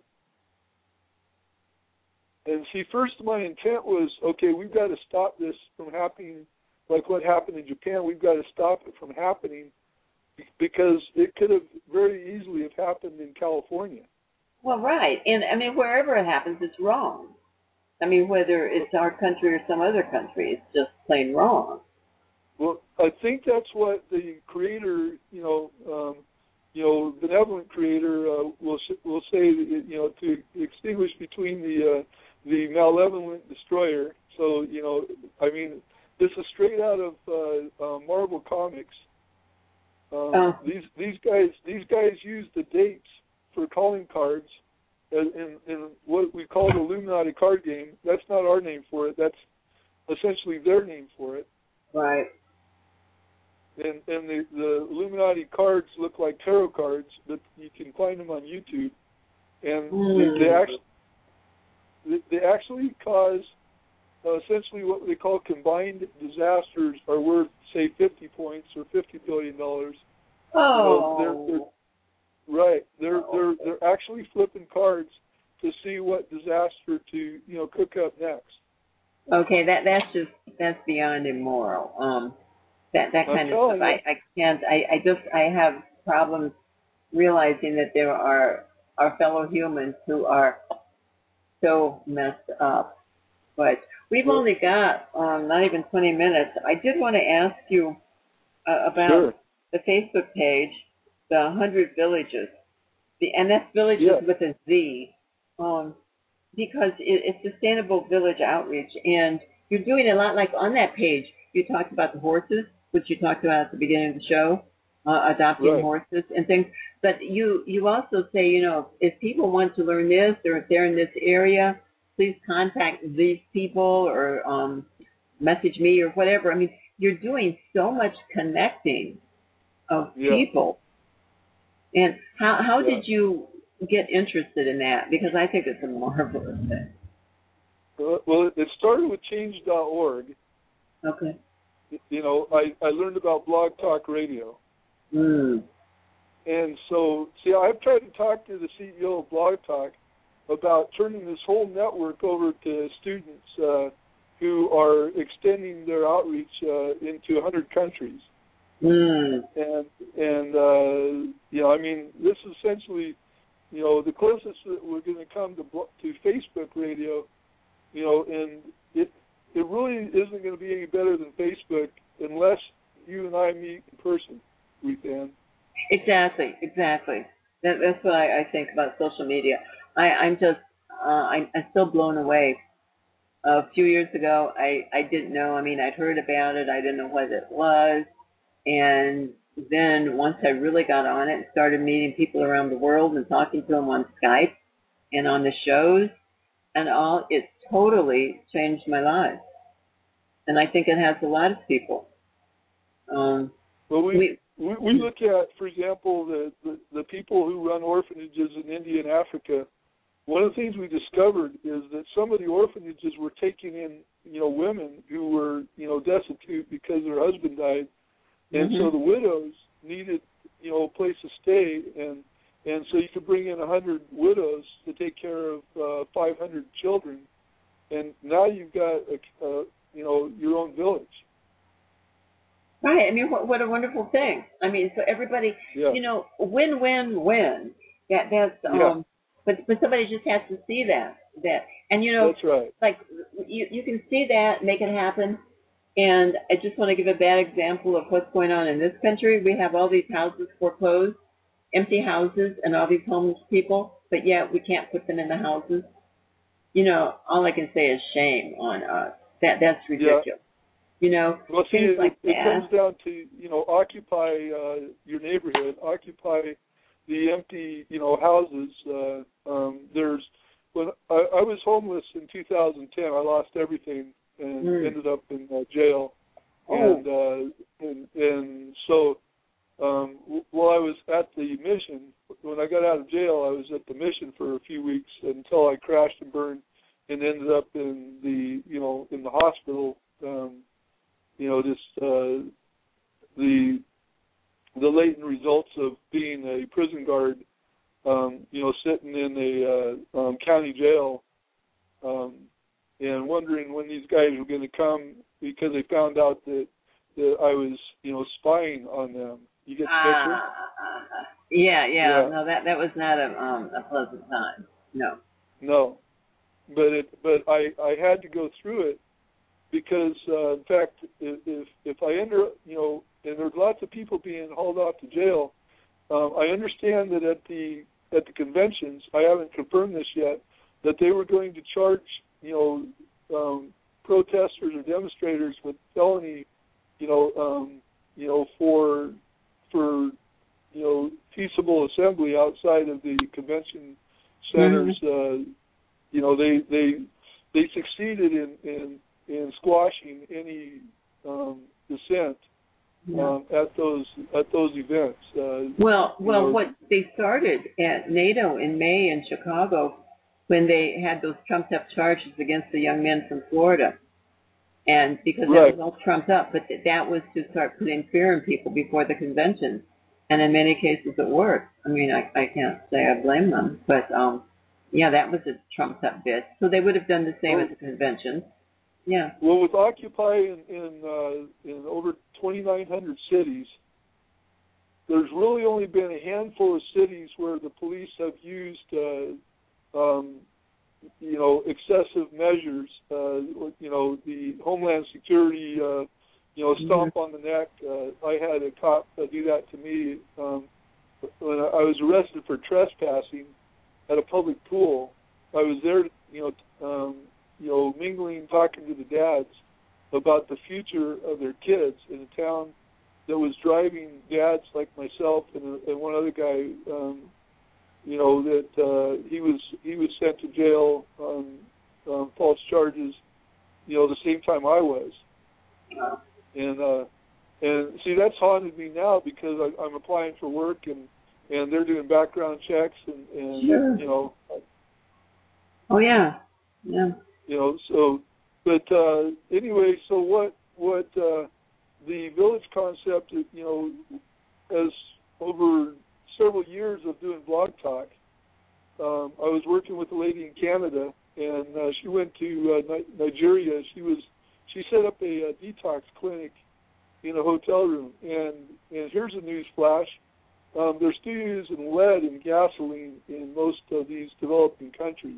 And see, first my intent was, okay, we've got to stop this from happening like what happened in Japan. We've got to stop it from happening because it could have very easily have happened in California. Well, right. And, I mean, wherever it happens, it's wrong. I mean, whether it's our country or some other country, it's just plain wrong. Well, I think that's what the creator, benevolent creator will say, to extinguish between the malevolent destroyer. So, I mean, this is straight out of Marvel Comics. These guys use the dates for calling cards, in what we call the Illuminati card game. That's not our name for it. That's essentially their name for it. Right. And the Illuminati cards look like tarot cards, but you can find them on YouTube. And they actually cause essentially what they call combined disasters are worth, say, 50 points or $50 billion. Oh. They're actually flipping cards to see what disaster to cook up next. Okay, that's beyond immoral. That kind of stuff. I can't. I have problems realizing that there are our fellow humans who are so messed up. But we've only got not even 20 minutes. I did want to ask you about the Facebook page, the 100 Villages, and that's Villages with a Z, because it's Sustainable Village Outreach, and you're doing a lot. Like on that page, you talked about the horses, which you talked about at the beginning of the show, adopting horses and things. But you also say, if people want to learn this, or if they're in this area, please contact these people or message me or whatever. I mean, you're doing so much connecting of people. And how did you get interested in that? Because I think it's a marvelous thing. Well, it started with change.org. Okay. I learned about Blog Talk Radio. Mm. And so, I've tried to talk to the CEO of Blog Talk about turning this whole network over to students who are extending their outreach into 100 countries. Mm. And I mean, this is essentially, the closest that we're going to come to Facebook radio, and it really isn't going to be any better than Facebook unless you and I meet in person, Ruth Ann. Exactly. That's what I think about social media. I'm still blown away. A few years ago, I didn't know. I mean, I'd heard about it. I didn't know what it was. And then once I really got on it and started meeting people around the world and talking to them on Skype and on the shows and all, it totally changed my life. And I think it has a lot of people. Well, we look at, for example, the people who run orphanages in India and Africa. One of the things we discovered is that some of the orphanages were taking in, women who were, destitute because their husband died. And so the widows needed, a place to stay, and so you could bring in 100 widows to take care of 500 children, and now you've got your own village. Right. I mean, what a wonderful thing. I mean, so everybody, win-win-win. That's but somebody just has to see that, and that's right. Like you can see that, make it happen. And I just want to give a bad example of what's going on in this country. We have all these houses foreclosed, empty houses, and all these homeless people, but yet we can't put them in the houses. All I can say is shame on us. That's ridiculous. Well, see, things like it comes down to, occupy your neighborhood, occupy the empty, houses. When I was homeless in 2010, I lost everything and ended up in jail. Oh. And so while I was at the mission, when I got out of jail, I was at the mission for a few weeks until I crashed and burned and ended up in the hospital. The latent results of being a prison guard, sitting in a county jail, and wondering when these guys were going to come because they found out that I was, spying on them. You get the picture? Yeah. No, that was not a pleasant time. No. But I had to go through it because, in fact, if I enter, and there's lots of people being hauled off to jail. I understand that at the conventions, I haven't confirmed this yet, that they were going to charge, protesters or demonstrators with felony, for peaceable assembly outside of the convention centers. You know, they succeeded in squashing any dissent at those events. Well, what they started at NATO in May in Chicago, when they had those trumped-up charges against the young men from Florida, and because that was all trumped up, but that was to start putting fear in people before the convention, and in many cases it worked. I mean, I can't say I blame them, but yeah, that was a trumped-up bit. So they would have done the same at the convention. Yeah. Well, with Occupy in over 2,900 cities, there's really only been a handful of cities where the police have used, you know, excessive measures. You know, the Homeland Security, you know, stomp on the neck. I had a cop do that to me when I was arrested for trespassing at a public pool. I was there, you know, mingling, talking to the dads about the future of their kids in a town that was driving dads like myself and one other guy, you know, that he was sent to jail on false charges, you know, the same time I was. And see, that's haunted me now because I'm applying for work and they're doing background checks and sure. You know. Oh yeah. Yeah. You know, so, but anyway, so what the village concept, you know, as over several years of doing Blog Talk, I was working with a lady in Canada, and she went to Nigeria. She set up a detox clinic in a hotel room, and here's a news flash. They're still using lead and gasoline in most of these developing countries.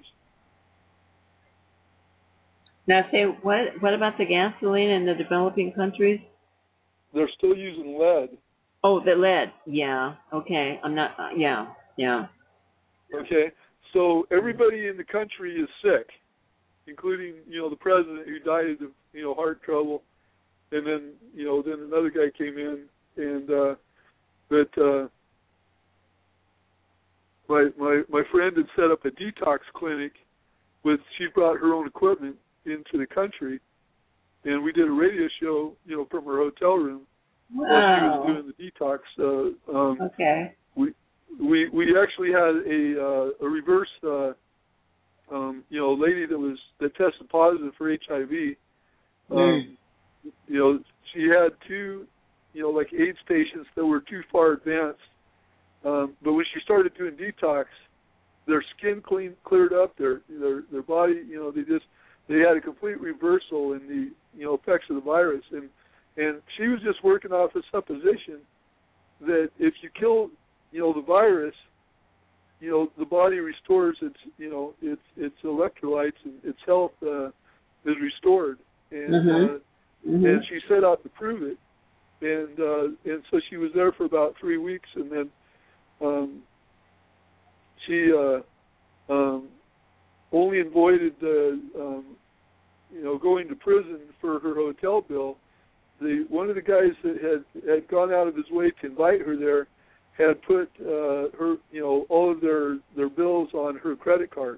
Now, say what about the gasoline in the developing countries? They're still using lead. Oh, the lead. Yeah. Okay. I'm not. Yeah. Okay. So everybody in the country is sick, including, you know, the president who died of, you know, heart trouble, and then, you know, then another guy came in, and my friend had set up a detox clinic she brought her own equipment into the country, and we did a radio show, you know, from her hotel room while she was doing the detox. Okay. We actually had a reverse, you know, lady that tested positive for HIV. You know, she had two, you know, like AIDS patients that were too far advanced. But when she started doing detox, their skin cleared up, their body, you know, they had a complete reversal in the, you know, effects of the virus, and she was just working off a supposition that if you kill, you know, the virus, you know, the body restores its, you know, its electrolytes and its health is restored, and and she set out to prove it, and so she was there for about 3 weeks, and then she only avoided you know, going to prison for her hotel bill. One of the guys that had gone out of his way to invite her there had put her, you know, all of their bills on her credit card.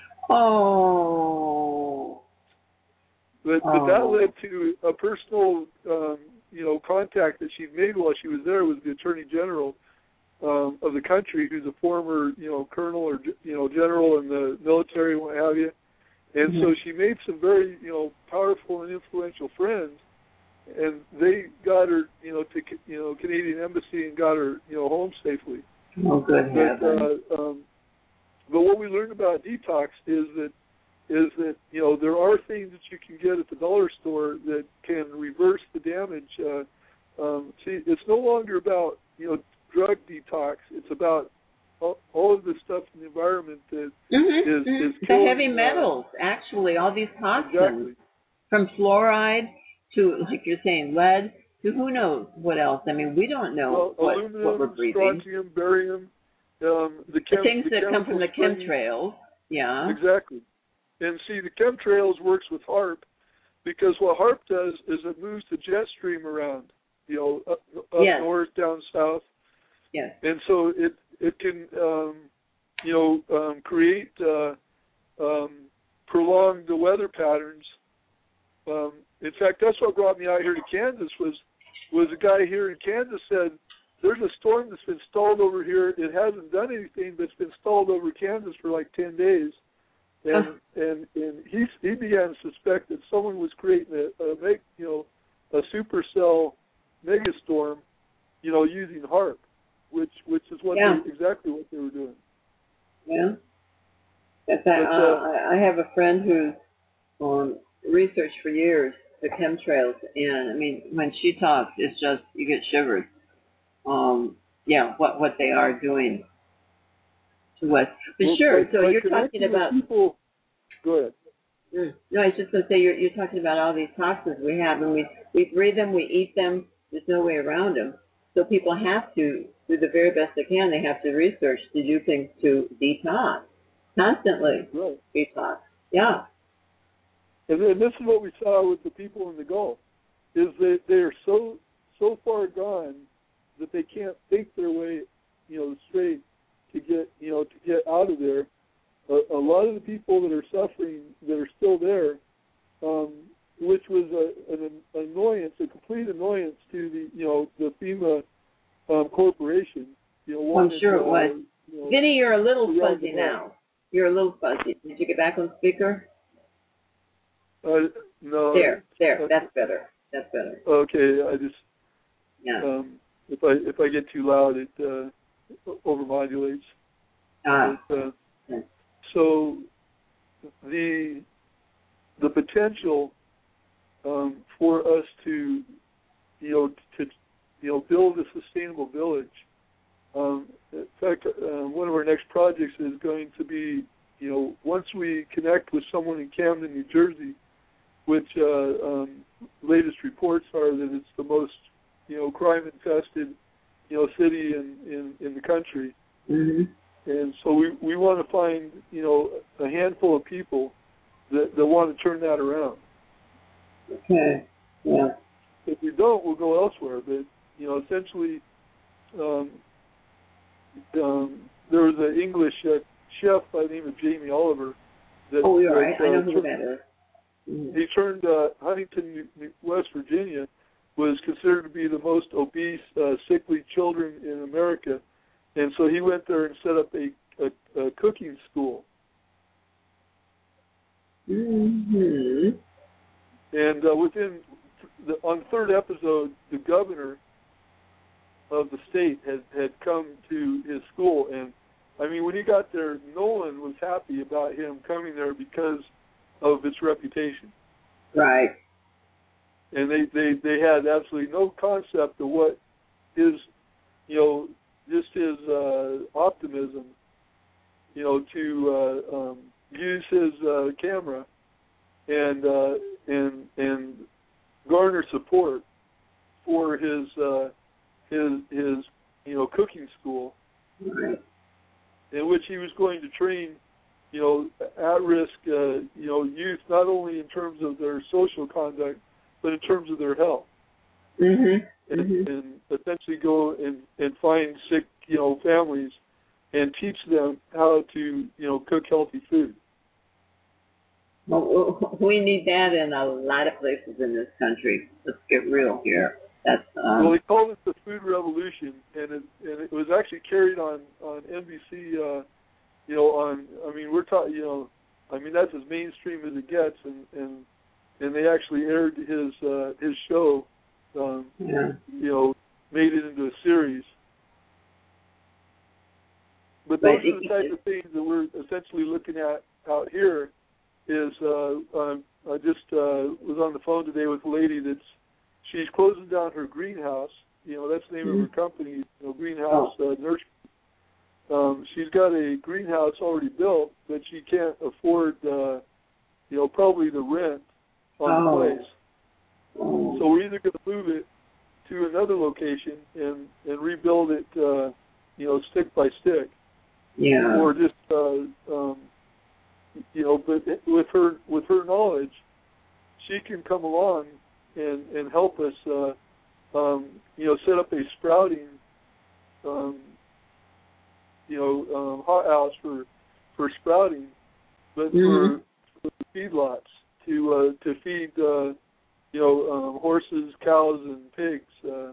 Oh. But that led to a personal, you know, contact that she made while she was there with the Attorney General of the country, who's a former, you know, colonel or, you know, general in the military, what have you. And so she made some very, you know, powerful and influential friends, and they got her, you know, to, you know, Canadian Embassy and got her, you know, home safely. Oh, good heavens. But what we learned about detox is that, you know, there are things that you can get at the dollar store that can reverse the damage. See, it's no longer about, you know, drug detox. It's about all of the stuff in the environment that is the killing, heavy metals, actually, all these toxins, exactly. From fluoride to, like you're saying, lead to who knows what else. I mean, we don't know what we're breathing. Strontium, barium, the things that come from the chemtrails. Yeah. Exactly. And see, the chemtrails works with HAARP, because what HAARP does is it moves the jet stream around, you know, up north, down south. Yes. And so it can create prolonged weather patterns. In fact, that's what brought me out here to Kansas. Was a guy here in Kansas said, "There's a storm that's been stalled over here. It hasn't done anything, but it's been stalled over Kansas for like 10 days." And he began to suspect that someone was creating a supercell megastorm, using HAARP, which is exactly what they were doing. Yeah. I have a friend who's researched for years the chemtrails, and I mean, when she talks, it's just you get shivers. What they are doing to us. But sure. So you're talking about people. Go ahead. No, I was just going to say you're talking about all these toxins we have, and we breathe them, we eat them. There's no way around them. So people have to do the very best they can. They have to research to do things to detox constantly. Right. Detox. Yeah. And this is what we saw with the people in the Gulf, is that they are so far gone that they can't think their way, straight to get out of there. A lot of the people that are suffering, that are still there, which was an annoyance, a complete annoyance to the FEMA corporation. I'm sure it was. Vinny, you're a little fuzzy now. You're a little fuzzy. Did you get back on speaker? No. There. That's better. That's better. Okay, I just. Yeah. If I get too loud, it overmodulates. So the potential for us to build a sustainable village. In fact, one of our next projects is going to be, once we connect with someone in Camden, New Jersey, which latest reports are that it's the most crime-infested city in the country. Mm-hmm. And so we want to find a handful of people that want to turn that around. Okay. Yeah. If we don't, we'll go elsewhere. But essentially, there was an English chef by the name of Jamie Oliver. I know who that is. Mm-hmm. He turned Huntington, West Virginia, was considered to be the most obese, sickly children in America, and so he went there and set up a cooking school. Mm-hmm. And on the third episode, the governor of the state had come to his school, and I mean, when he got there, no one was happy about him coming there because of its reputation. Right. And they had absolutely no concept of what his, just his optimism, to use his camera and garner support for his cooking school, right, in which he was going to train at-risk youth, not only in terms of their social conduct, but in terms of their health. Mm-hmm. And essentially go and find sick families and teach them how to cook healthy food. Well, we need that in a lot of places in this country. Let's get real here. That's well, they called it the Food Revolution, and it was actually carried on NBC. We're talking. That's as mainstream as it gets, and they actually aired his show. Made it into a series. But those are the type of things that we're essentially looking at out here. Is I just was on the phone today with a lady she's closing down her greenhouse. That's the name of her company, Greenhouse Nursery. She's got a greenhouse already built, but she can't afford, probably the rent on the place. So we're either going to move it to another location and rebuild it, stick by stick, or just, but with her knowledge, she can come along and help us, set up a sprouting, hothouse for sprouting, but for the feedlots to feed horses, cows, and pigs.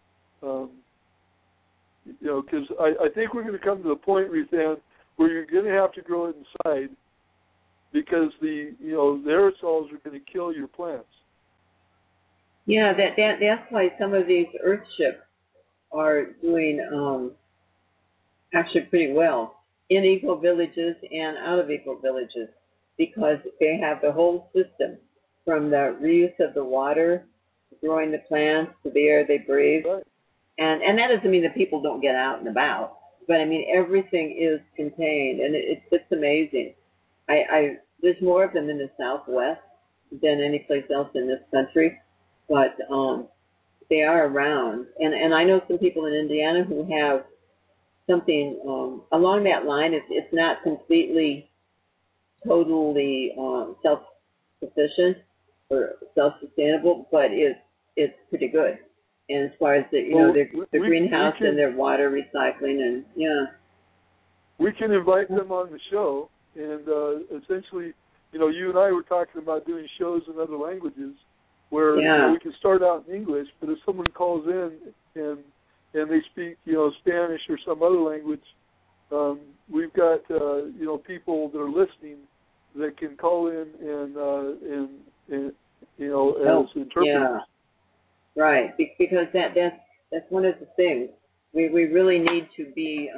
Because I think we're going to come to the point, Ruthann, where you're going to have to grow it inside, because the aerosols are going to kill your plants. Yeah, that's why some of these earthships are doing actually pretty well in eco-villages and out of eco-villages, because they have the whole system, from the reuse of the water, growing the plants, to the air they breathe. Right. And that doesn't mean that people don't get out and about, but I mean everything is contained, and it's amazing. There's more of them in the Southwest than any place else in this country, but they are around. And I know some people in Indiana who have something along that line. It's not completely, totally self-sufficient or self-sustainable, but it's pretty good. And as far as the greenhouse and their water recycling, and we can invite them on the show, and essentially, you and I were talking about doing shows in other languages, where we can start out in English, but if someone calls in and they speak Spanish or some other language, we've got people that are listening that can call in and as interpreters. Yeah. Right, because that's one of the things. We really need to be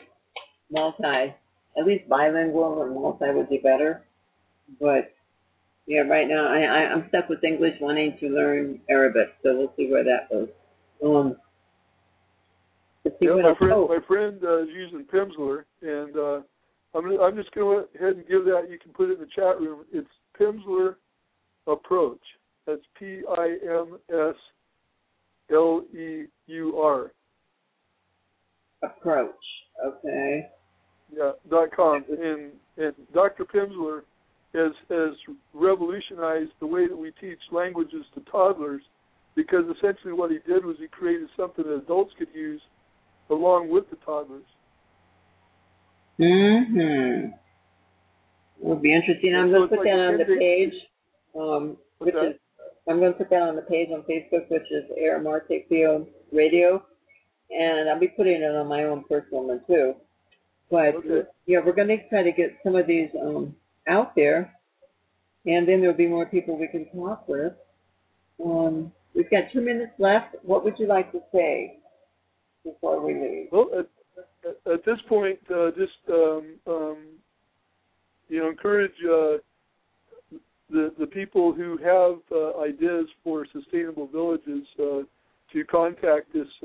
at least bilingual, or multi would be better. But yeah, right now I'm stuck with English, wanting to learn Arabic, so we'll see where that goes. My friend is using Pimsleur, and I'm just going to go ahead and give that. You can put it in the chat room. It's Pimsleur Approach. That's PIMSLEUR. Approach. Okay. Yeah. .com. And Dr. Pimsleur has revolutionized the way that we teach languages to toddlers, because essentially what he did was he created something that adults could use along with the toddlers. It'll be interesting. I'm going to put that on the page, I'm going to put that on the page on Facebook, which is Air Marte Field Radio, and I'll be putting it on my own personal one too. But we're going to try to get some of these out there, and then there'll be more people we can talk with. We've got 2 minutes left. What would you like to say before we leave? Well, at this point, just encourage the people who have ideas for sustainable villages to contact us,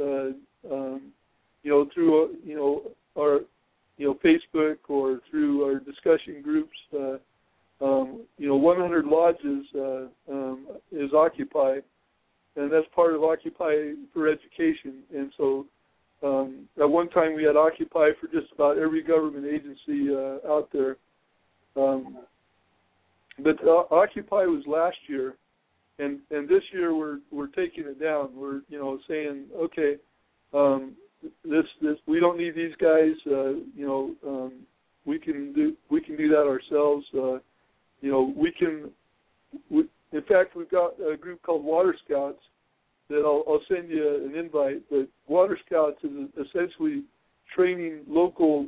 through our Facebook or through our discussion groups. 100 Lodges is Occupy, and that's part of Occupy for Education. And so at one time we had Occupy for just about every government agency out there. But Occupy was last year, and this year we're taking it down. We're saying, okay, this we don't need these guys. We can do that ourselves. In fact, we've got a group called Water Scouts that I'll send you an invite. But Water Scouts is essentially training local,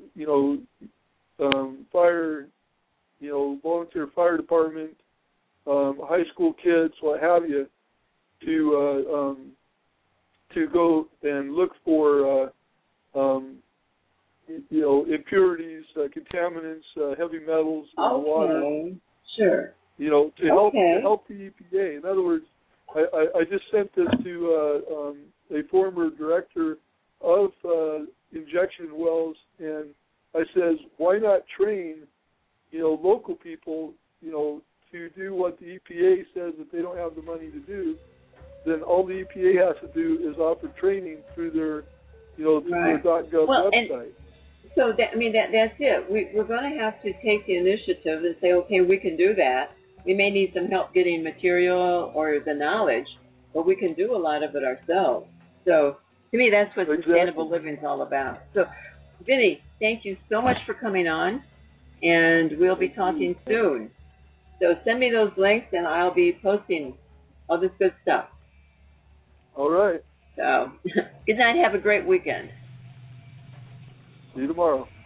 fire, volunteer fire department, high school kids, what have you, to go and look for impurities, contaminants, heavy metals in the water. Sure. To help the EPA. In other words, I just sent this to a former director of injection wells, and I says, why not train local people to do what the EPA says that they don't have the money to do? Then all the EPA has to do is offer training through their their .gov website. So that's it. We're going to have to take the initiative and say, okay, we can do that. We may need some help getting material or the knowledge, but we can do a lot of it ourselves. So to me, that's what sustainable living is all about. So, Vinny, thank you so much for coming on, and we'll be talking soon. So send me those links, and I'll be posting all this good stuff. All right. So good night. Have a great weekend. See you tomorrow.